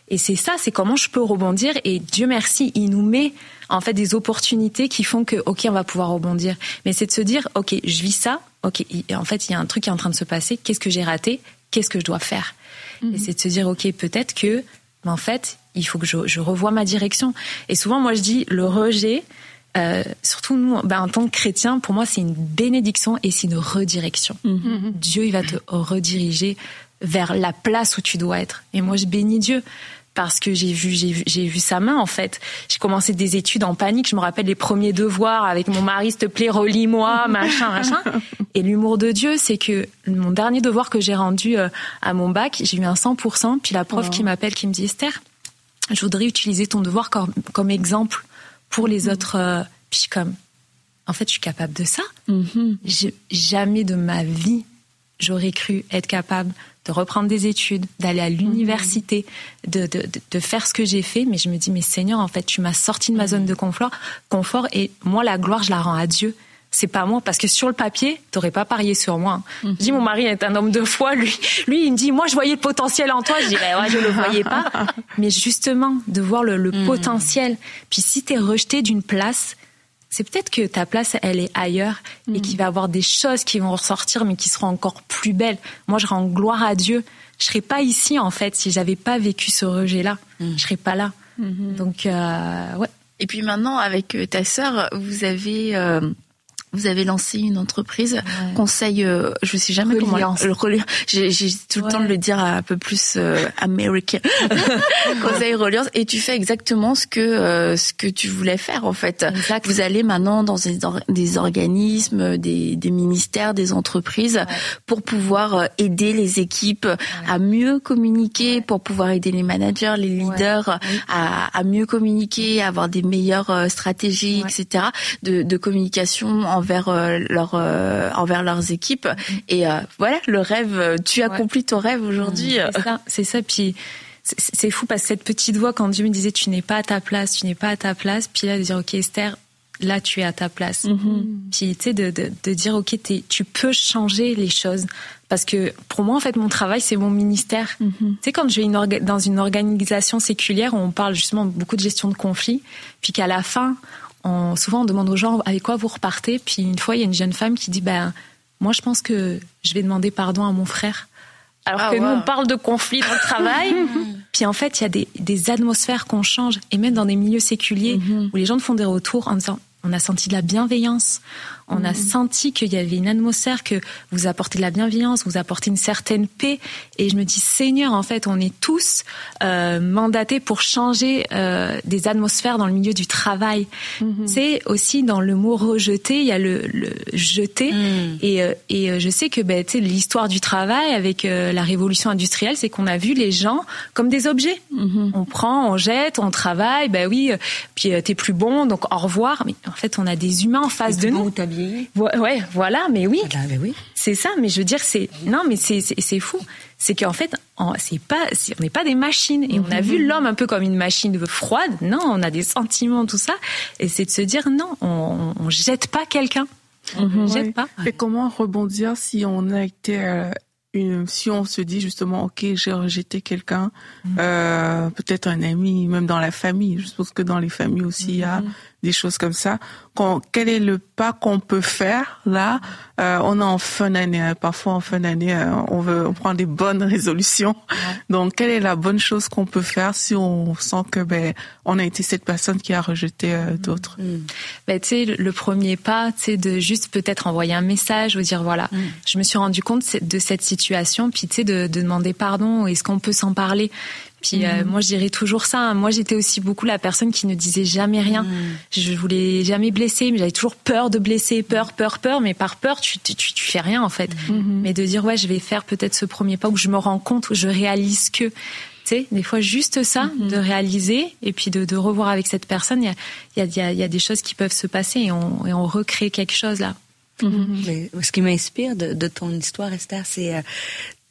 [SPEAKER 3] Et c'est ça, c'est comment je peux rebondir. Et Dieu merci, il nous met en fait des opportunités qui font que, ok, on va pouvoir rebondir. Mais c'est de se dire, ok, je vis ça, ok, en fait, il y a un truc qui est en train de se passer. Qu'est-ce que j'ai raté? Qu'est-ce que je dois faire? Mm-hmm. Et c'est de se dire, ok, peut-être que, en fait, il faut que je, je revoie ma direction. Et souvent, moi, je dis, le rejet, euh, surtout nous, ben, en tant que chrétiens, pour moi, c'est une bénédiction et c'est une redirection. Mm-hmm. Dieu, il va te rediriger vers la place où tu dois être. Et moi, je bénis Dieu. Parce que j'ai vu, j'ai vu, j'ai vu sa main, en fait. J'ai commencé des études en panique. Je me rappelle les premiers devoirs avec mon mari, s'il te plaît, relis-moi, machin, machin. Et l'humour de Dieu, c'est que mon dernier devoir que j'ai rendu à mon bac, j'ai eu un cent pour cent. Puis la prof oh. qui m'appelle, qui me dit, Esther, je voudrais utiliser ton devoir comme, comme exemple pour les mmh. autres. Euh, puis comme, en fait, je suis capable de ça. Mmh. Je, jamais de ma vie, j'aurais cru être capable de reprendre des études, d'aller à l'université, de, de, de faire ce que j'ai fait. Mais je me dis, mais Seigneur, en fait, tu m'as sorti de ma zone de confort, confort et moi, la gloire, je la rends à Dieu. C'est pas moi, parce que sur le papier, t'aurais pas parié sur moi. Mm-hmm. Je dis, mon mari est un homme de foi, lui, lui, il me dit, moi, je voyais le potentiel en toi. Je dis, ben ouais, je le voyais pas. Mais justement, de voir le, le mm. potentiel. Puis si t'es rejeté d'une place, c'est peut-être que ta place, elle est ailleurs mmh. et qu'il va y avoir des choses qui vont ressortir, mais qui seront encore plus belles. Moi, je rends gloire à Dieu. Je serais pas ici, en fait, si j'avais pas vécu ce rejet-là. Mmh. Je serais pas là. Mmh. Donc, euh, ouais.
[SPEAKER 2] Et puis maintenant, avec ta sœur, vous avez... Euh... Vous avez lancé une entreprise, ouais. conseil, euh, je sais jamais Reliance. comment le j'ai, j'ai tout le ouais. temps de le dire un peu plus euh, américain. Conseil Reliance, et tu fais exactement ce que euh, ce que tu voulais faire en fait. Exact. Vous allez maintenant dans des, or- des organismes, des, des ministères, des entreprises ouais. pour pouvoir aider les équipes ouais. à mieux communiquer, ouais. pour pouvoir aider les managers, les leaders ouais. à, à mieux communiquer, à avoir des meilleures stratégies, ouais. et cetera de, de communication envers euh, leur euh, envers leurs équipes mmh. et euh, voilà le rêve, tu accomplis ouais. ton rêve aujourd'hui.
[SPEAKER 3] Mmh. C'est ça, c'est ça. Puis c'est, c'est fou parce que cette petite voix quand Dieu me disait tu n'es pas à ta place, tu n'es pas à ta place, puis là de dire ok Esther, là tu es à ta place. Mmh. Puis tu sais de, de de dire ok t'es, tu peux changer les choses. Parce que pour moi, en fait, mon travail, c'est mon ministère. Mm-hmm. Tu sais, quand je vais une orga- dans une organisation séculière, où on parle justement beaucoup de gestion de conflits, puis qu'à la fin, on, souvent on demande aux gens avec quoi vous repartez. Puis une fois, il y a une jeune femme qui dit, ben, moi, je pense que je vais demander pardon à mon frère. Alors ah, que wow. nous, on parle de conflits dans le travail. Puis en fait, il y a des, des atmosphères qu'on change. Et même dans des milieux séculiers, mm-hmm. où les gens te font des retours en disant, on a senti de la bienveillance. On mmh. a senti qu'il y avait une atmosphère, que vous apportez de la bienveillance, vous apportez une certaine paix. Et je me dis, Seigneur, en fait, on est tous euh, mandatés pour changer euh, des atmosphères dans le milieu du travail. Mmh. C'est aussi dans le mot rejeter, il y a le, le jeter. Mmh. Et, euh, et je sais que ben, tu sais, l'histoire du travail avec euh, la révolution industrielle, c'est qu'on a vu les gens comme des objets. Mmh. On prend, on jette, on travaille, ben oui, puis euh, t'es plus bon, donc au revoir. Mais en fait, on a des humains en face de nous. Ouais, voilà, mais oui,
[SPEAKER 4] ah, mais oui,
[SPEAKER 3] c'est ça. Mais je veux dire, c'est non, mais c'est c'est, c'est fou. C'est qu'en fait, on, c'est pas, c'est, on n'est pas des machines. Et mm-hmm. on a vu l'homme un peu comme une machine froide. Non, on a des sentiments, tout ça. Et c'est de se dire non, on, on jette pas quelqu'un. On mm-hmm. jette ouais. pas.
[SPEAKER 5] Et comment rebondir si on a été euh, une, si on se dit justement, ok, j'ai rejeté quelqu'un, mm-hmm. euh, peut-être un ami, même dans la famille. Je suppose que dans les familles aussi, il mm-hmm. y a des choses comme ça. Quand, quel est le pas qu'on peut faire là? Euh, on est en fin d'année, hein. Parfois en fin d'année, euh, on veut on prend des bonnes résolutions. Ouais. Donc, quelle est la bonne chose qu'on peut faire si on sent que ben on a été cette personne qui a rejeté euh, d'autres?
[SPEAKER 3] Mmh. Ben tu sais, le premier pas, c'est de juste peut-être envoyer un message ou dire voilà, mmh. je me suis rendu compte de cette situation, puis tu sais de, de demander pardon. Est-ce qu'on peut s'en parler? Puis euh, mmh. moi, je dirais toujours ça. Moi, j'étais aussi beaucoup la personne qui ne disait jamais rien. Mmh. Je voulais jamais blesser, mais j'avais toujours peur de blesser, peur, peur, peur. Mais par peur, tu tu tu, tu fais rien en fait. Mmh. Mais de dire ouais, je vais faire peut-être ce premier pas où je me rends compte, où je réalise que, tu sais, des fois juste ça, mmh. de réaliser et puis de, de revoir avec cette personne. Il y a il y a il y a des choses qui peuvent se passer et on et on recrée quelque chose là.
[SPEAKER 4] Mmh. Mais ce qui m'inspire de, de ton histoire, Esther, c'est euh,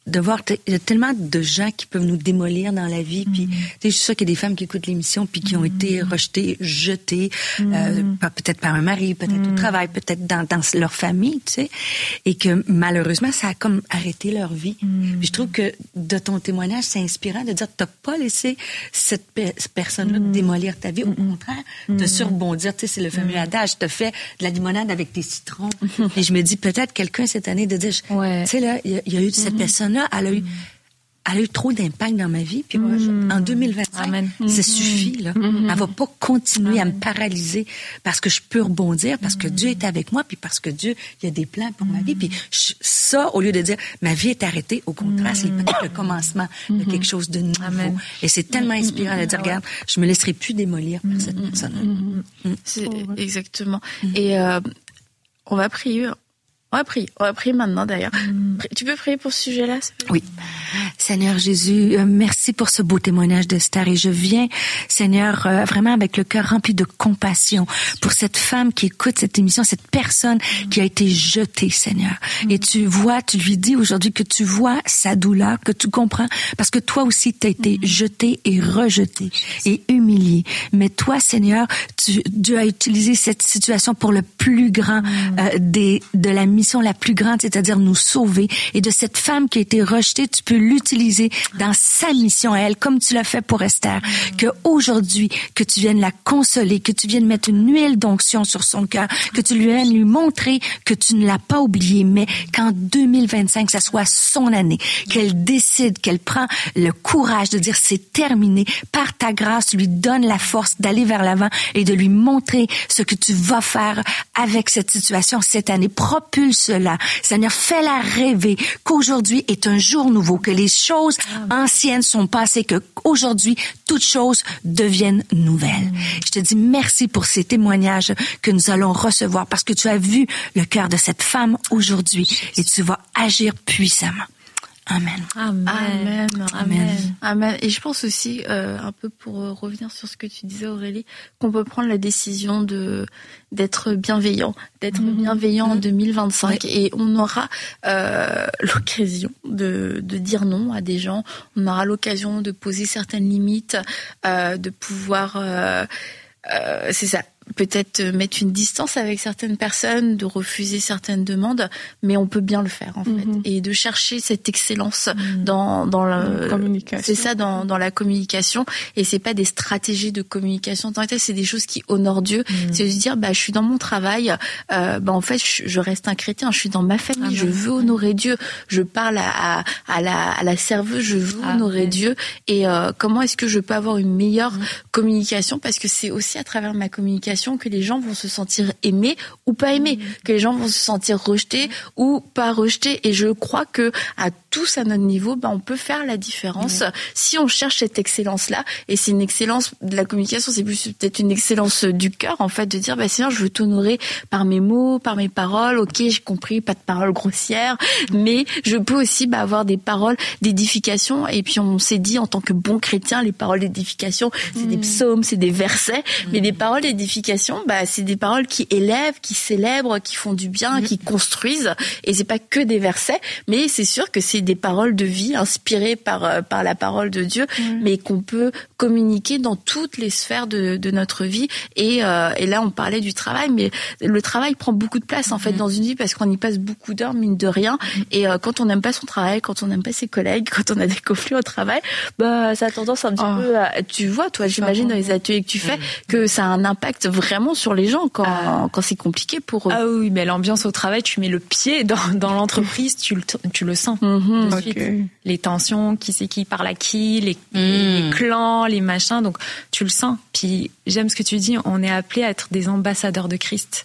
[SPEAKER 4] de voir, il y a tellement de gens qui peuvent nous démolir dans la vie. Mm. Puis, tu sais, je suis sûre qu'il y a des femmes qui écoutent l'émission puis qui ont mm. été rejetées, jetées, mm. euh, peut-être par un mari, peut-être mm. au travail, peut-être dans, dans leur famille, tu sais. Et que malheureusement, ça a comme arrêté leur vie. Mm. Puis je trouve que de ton témoignage, c'est inspirant de dire que t'as pas laissé cette pe- personne-là mm. démolir ta vie. Au contraire, mm. de surbondir. Tu sais, c'est le fameux mm. adage, t'as fait de la limonade avec tes citrons. Et je me dis, peut-être quelqu'un cette année de dire, ouais. tu sais, là, il y, y a eu cette mm. personne-là, elle a eu, elle a eu trop d'impact dans ma vie. Puis moi, je, en deux mille vingt-cinq, Amen. ça mm-hmm. suffit, là. Mm-hmm. Elle va pas continuer Amen. à me paralyser parce que je peux rebondir, parce que mm-hmm. Dieu est avec moi, puis parce que Dieu, il y a des plans pour mm-hmm. ma vie. Puis je, ça, au lieu de dire, ma vie est arrêtée, au contraire, mm-hmm. c'est peut-être le commencement mm-hmm. de quelque chose de nouveau. Amen. Et c'est tellement mm-hmm. inspirant de dire, regarde, je me laisserai plus démolir par mm-hmm. cette personne-là.
[SPEAKER 2] Mm-hmm. Mm-hmm. C'est oh, ouais. exactement. Mm-hmm. Et euh, on va prier. On va prier. On va prier maintenant, d'ailleurs. Mmh. Tu peux prier pour ce sujet-là?
[SPEAKER 4] Oui. Seigneur Jésus, euh, merci pour ce beau témoignage d'Esther. Et je viens, Seigneur, euh, vraiment avec le cœur rempli de compassion pour cette femme qui écoute cette émission, cette personne mmh. qui a été jetée, Seigneur. Mmh. Et tu vois, tu lui dis aujourd'hui que tu vois sa douleur, que tu comprends, parce que toi aussi, tu as été mmh. jeté et rejeté et humilié. Mais toi, Seigneur, tu, Dieu a utilisé cette situation pour le plus grand euh, des de la mission la plus grande, c'est-à-dire nous sauver. Et de cette femme qui a été rejetée, tu peux l'utiliser dans sa mission à elle, comme tu l'as fait pour Esther. Mm. Que aujourd'hui, que tu viennes la consoler, que tu viennes mettre une huile d'onction sur son cœur, que tu viennes lui montrer que tu ne l'as pas oublié, mais qu'en deux mille vingt-cinq, ça soit son année, qu'elle décide, qu'elle prend le courage de dire c'est terminé. Par ta grâce, lui donne la force d'aller vers l'avant et de lui montrer ce que tu vas faire avec cette situation cette année. Propulse cela. Seigneur, fais-la rêver qu'aujourd'hui est un jour nouveau, que les choses anciennes sont passées, que aujourd'hui toutes choses deviennent nouvelles. Mm. Je te dis merci pour ces témoignages que nous allons recevoir parce que tu as vu le cœur de cette femme aujourd'hui et tu vas agir puissamment. Amen.
[SPEAKER 2] Amen. Amen. Amen. Amen. Et je pense aussi, euh, un peu pour euh, revenir sur ce que tu disais, Aurélie, qu'on peut prendre la décision de d'être bienveillant, d'être mmh. bienveillant mmh. en deux mille vingt-cinq, oui. Et on aura euh, l'occasion de de dire non à des gens. On aura l'occasion de poser certaines limites, euh, de pouvoir, euh, euh, c'est ça. Peut-être mettre une distance avec certaines personnes, de refuser certaines demandes, mais on peut bien le faire en mm-hmm. fait, et de chercher cette excellence mm-hmm. dans dans la communication. C'est ça, dans dans la communication, et c'est pas des stratégies de communication tant que tel, c'est des choses qui honorent Dieu. Mm-hmm. C'est de se dire bah je suis dans mon travail, euh, bah en fait je, je reste un chrétien, je suis dans ma famille, Amen. Je veux honorer Dieu, je parle à à, à la à la serveuse, je veux Amen. Honorer Dieu, et euh, comment est-ce que je peux avoir une meilleure mm-hmm. communication, parce que c'est aussi à travers ma communication que les gens vont se sentir aimés ou pas aimés, mmh. que les gens vont se sentir rejetés mmh. ou pas rejetés. Et je crois que à tous à notre niveau, bah, on peut faire la différence mmh. si on cherche cette excellence-là. Et c'est une excellence de la communication, c'est plus peut-être une excellence du cœur, en fait, de dire, bah, Seigneur, je veux t'honorer par mes mots, par mes paroles. Ok, j'ai compris, pas de paroles grossières, mais je peux aussi bah, avoir des paroles d'édification. Et puis on s'est dit, en tant que bon chrétien, les paroles d'édification, c'est mmh. des psaumes, c'est des versets, mmh. mais des paroles d'édification, bah, c'est des paroles qui élèvent, qui célèbrent, qui font du bien, mmh. qui construisent. Et c'est pas que des versets, mais c'est sûr que c'est des paroles de vie inspirées par par la parole de Dieu, mmh. mais qu'on peut communiquer dans toutes les sphères de, de notre vie. Et, euh, et là, on parlait du travail, mais le travail prend beaucoup de place en fait mmh. dans une vie, parce qu'on y passe beaucoup d'heures, mine de rien. Mmh. Et euh, quand on n'aime pas son travail, quand on n'aime pas ses collègues, quand on a des conflits au travail, bah ça a tendance un petit oh. peu à, tu vois, toi, j'imagine dans les ateliers que tu fais, mmh. que ça a un impact vraiment sur les gens quand ah. quand c'est compliqué pour eux.
[SPEAKER 3] Ah oui, mais l'ambiance au travail, tu mets le pied dans dans l'entreprise, tu le tu le sens
[SPEAKER 2] mmh.
[SPEAKER 3] de
[SPEAKER 2] okay.
[SPEAKER 3] suite. Les tensions, qui c'est qui parle à qui, les, mmh. les clans, les machins, donc tu le sens. Puis j'aime ce que tu dis, on est appelé à être des ambassadeurs de Christ.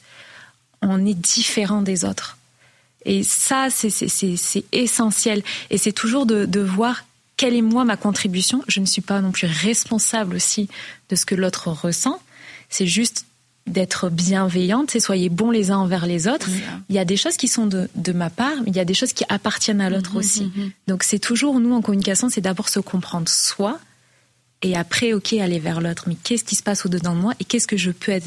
[SPEAKER 3] On est différent des autres. Et ça, c'est c'est c'est c'est essentiel. Et c'est toujours de de voir quelle est moi ma contribution. Je ne suis pas non plus responsable aussi de ce que l'autre ressent. C'est juste d'être bienveillante, c'est soyez bons les uns envers les autres. Mmh. Il y a des choses qui sont de, de ma part, mais il y a des choses qui appartiennent à l'autre mmh, aussi. Mmh. Donc c'est toujours, nous en communication, c'est d'abord se comprendre soi, et après, ok, aller vers l'autre. Mais qu'est-ce qui se passe au-dedans de moi, et qu'est-ce que je peux être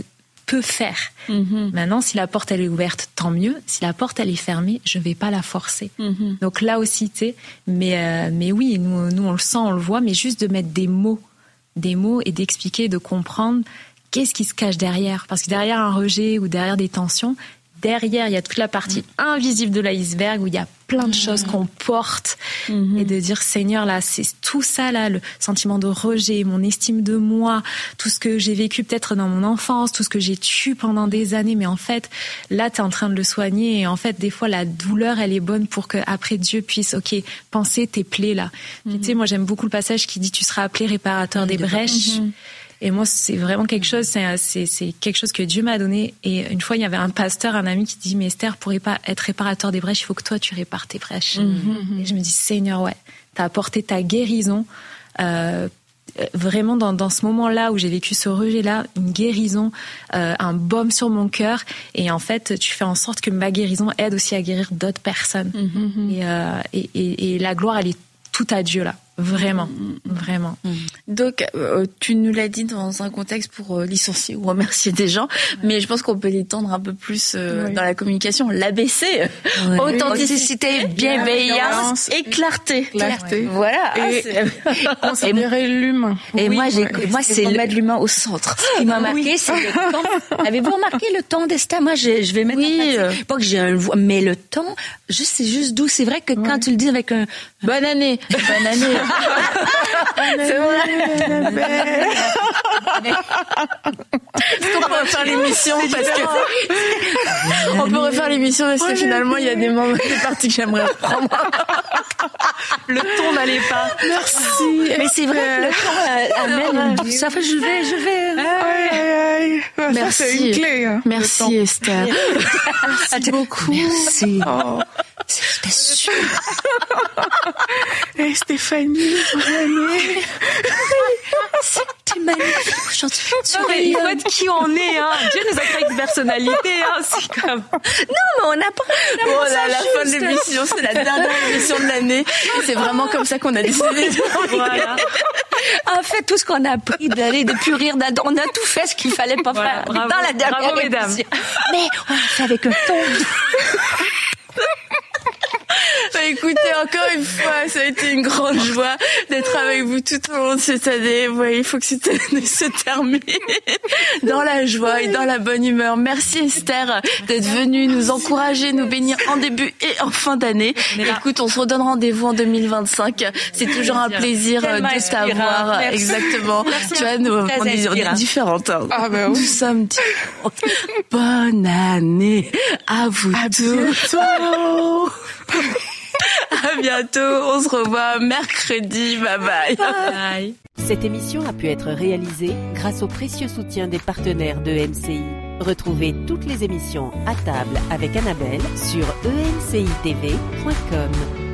[SPEAKER 3] peux faire. Mm-hmm. Maintenant, si la porte elle est ouverte, tant mieux. Si la porte elle est fermée, je vais pas la forcer. Mm-hmm. Donc là aussi, tu sais, mais euh, mais oui, nous nous on le sent, on le voit, mais juste de mettre des mots, des mots et d'expliquer, de comprendre qu'est-ce qui se cache derrière, parce que derrière un rejet ou derrière des tensions, derrière il y a toute la partie invisible de l'iceberg où il y a plein de choses qu'on porte mmh. et de dire Seigneur là c'est tout ça là, le sentiment de rejet, mon estime de moi, tout ce que j'ai vécu peut-être dans mon enfance, tout ce que j'ai tué pendant des années, mais en fait là t'es en train de le soigner et en fait des fois la douleur elle est bonne pour que après Dieu puisse ok penser tes plaies là. Mmh. Puis, tu sais moi j'aime beaucoup le passage qui dit tu seras appelé réparateur mmh. des brèches. Mmh. Et moi, c'est vraiment quelque chose, c'est, c'est, c'est quelque chose que Dieu m'a donné. Et une fois, il y avait un pasteur, un ami qui dit, mais Esther, pour être réparateur des brèches, il faut que toi, tu répares tes brèches. Mm-hmm. Et je me dis, Seigneur, ouais, t'as apporté ta guérison, euh, vraiment dans, dans ce moment-là où j'ai vécu ce rejet-là, une guérison, euh, un baume sur mon cœur. Et en fait, tu fais en sorte que ma guérison aide aussi à guérir d'autres personnes. Mm-hmm. Et, euh, et, et, et la gloire, elle est tout à Dieu, là. Vraiment, mmh. vraiment.
[SPEAKER 2] Mmh. Donc, euh, tu nous l'as dit dans un contexte pour euh, licencier ou remercier des gens, ouais. mais je pense qu'on peut l'étendre un peu plus euh, oui. dans la communication. L'A B C, ouais. authenticité, oui. bienveillance et clarté.
[SPEAKER 5] Clarté.
[SPEAKER 2] Voilà.
[SPEAKER 5] Et ah, considérer l'humain.
[SPEAKER 4] Et
[SPEAKER 5] oui,
[SPEAKER 4] moi, j'ai,
[SPEAKER 2] ouais.
[SPEAKER 4] moi, c'est
[SPEAKER 2] mettre l'humain au centre.
[SPEAKER 4] Ce qui m'a marqué, oui. c'est le temps. Avez-vous remarqué le temps d'Esther? Moi, je, je vais mettre
[SPEAKER 2] oui.
[SPEAKER 4] en pratique. Pas que j'ai un, mais le temps, juste, c'est juste doux. C'est vrai que ouais. quand tu le dis avec un,
[SPEAKER 2] bonne année, bonne année. C'est vrai. On peut refaire l'émission parce que on peut refaire l'émission parce que finalement il y a des moments, des parties que j'aimerais reprendre. Le ton n'allait pas.
[SPEAKER 4] Merci. Mais c'est vrai que le ton euh, amène tout ça. Je vais, je vais.
[SPEAKER 5] Aïe, aïe, aïe.
[SPEAKER 2] Merci.
[SPEAKER 5] Ça, c'est une clé. Hein,
[SPEAKER 2] merci Esther.
[SPEAKER 4] Merci beaucoup. Merci.
[SPEAKER 5] Oh.
[SPEAKER 4] C'était super.
[SPEAKER 5] Et Stéphanie, René.
[SPEAKER 4] C'était magnifique.
[SPEAKER 3] Non, mais il faut être qui on est, hein. Dieu nous a créé une personnalité, hein. C'est comme.
[SPEAKER 4] Non, mais on n'a pas.
[SPEAKER 2] Bon, on a la fin de l'émission, c'est la dernière émission de l'année. C'est vraiment comme ça qu'on a décidé.
[SPEAKER 4] Voilà. En fait, tout ce qu'on a appris d'aller, de plus rire, on a tout fait ce qu'il fallait pas voilà, faire
[SPEAKER 3] bravo,
[SPEAKER 4] dans la dernière
[SPEAKER 3] bravo,
[SPEAKER 4] émission.
[SPEAKER 3] mesdames.
[SPEAKER 4] Mais on l'a fait avec un ton.
[SPEAKER 2] Bah, écoutez, encore une fois, ça a été une grande joie d'être avec vous tout au long de cette année. Ouais, il faut que cette année se termine dans la joie et dans la bonne humeur. Merci Esther d'être venue nous encourager, nous bénir en début et en fin d'année. Écoute, on se redonne rendez-vous en deux mille vingt-cinq. C'est toujours un plaisir Tellement de t'avoir. Merci. Exactement. Merci. Tu vois, nous, on est, on est différentes. Hein.
[SPEAKER 5] Ah ben oui.
[SPEAKER 2] Nous sommes différentes. Bonne année à vous
[SPEAKER 5] à
[SPEAKER 2] tous.
[SPEAKER 5] Bientôt.
[SPEAKER 2] À bientôt, on se revoit mercredi, bye bye.
[SPEAKER 3] Bye.
[SPEAKER 1] Cette émission a pu être réalisée grâce au précieux soutien des partenaires de E M C I. Retrouvez toutes les émissions à table avec Annabelle sur e m c i t v point com.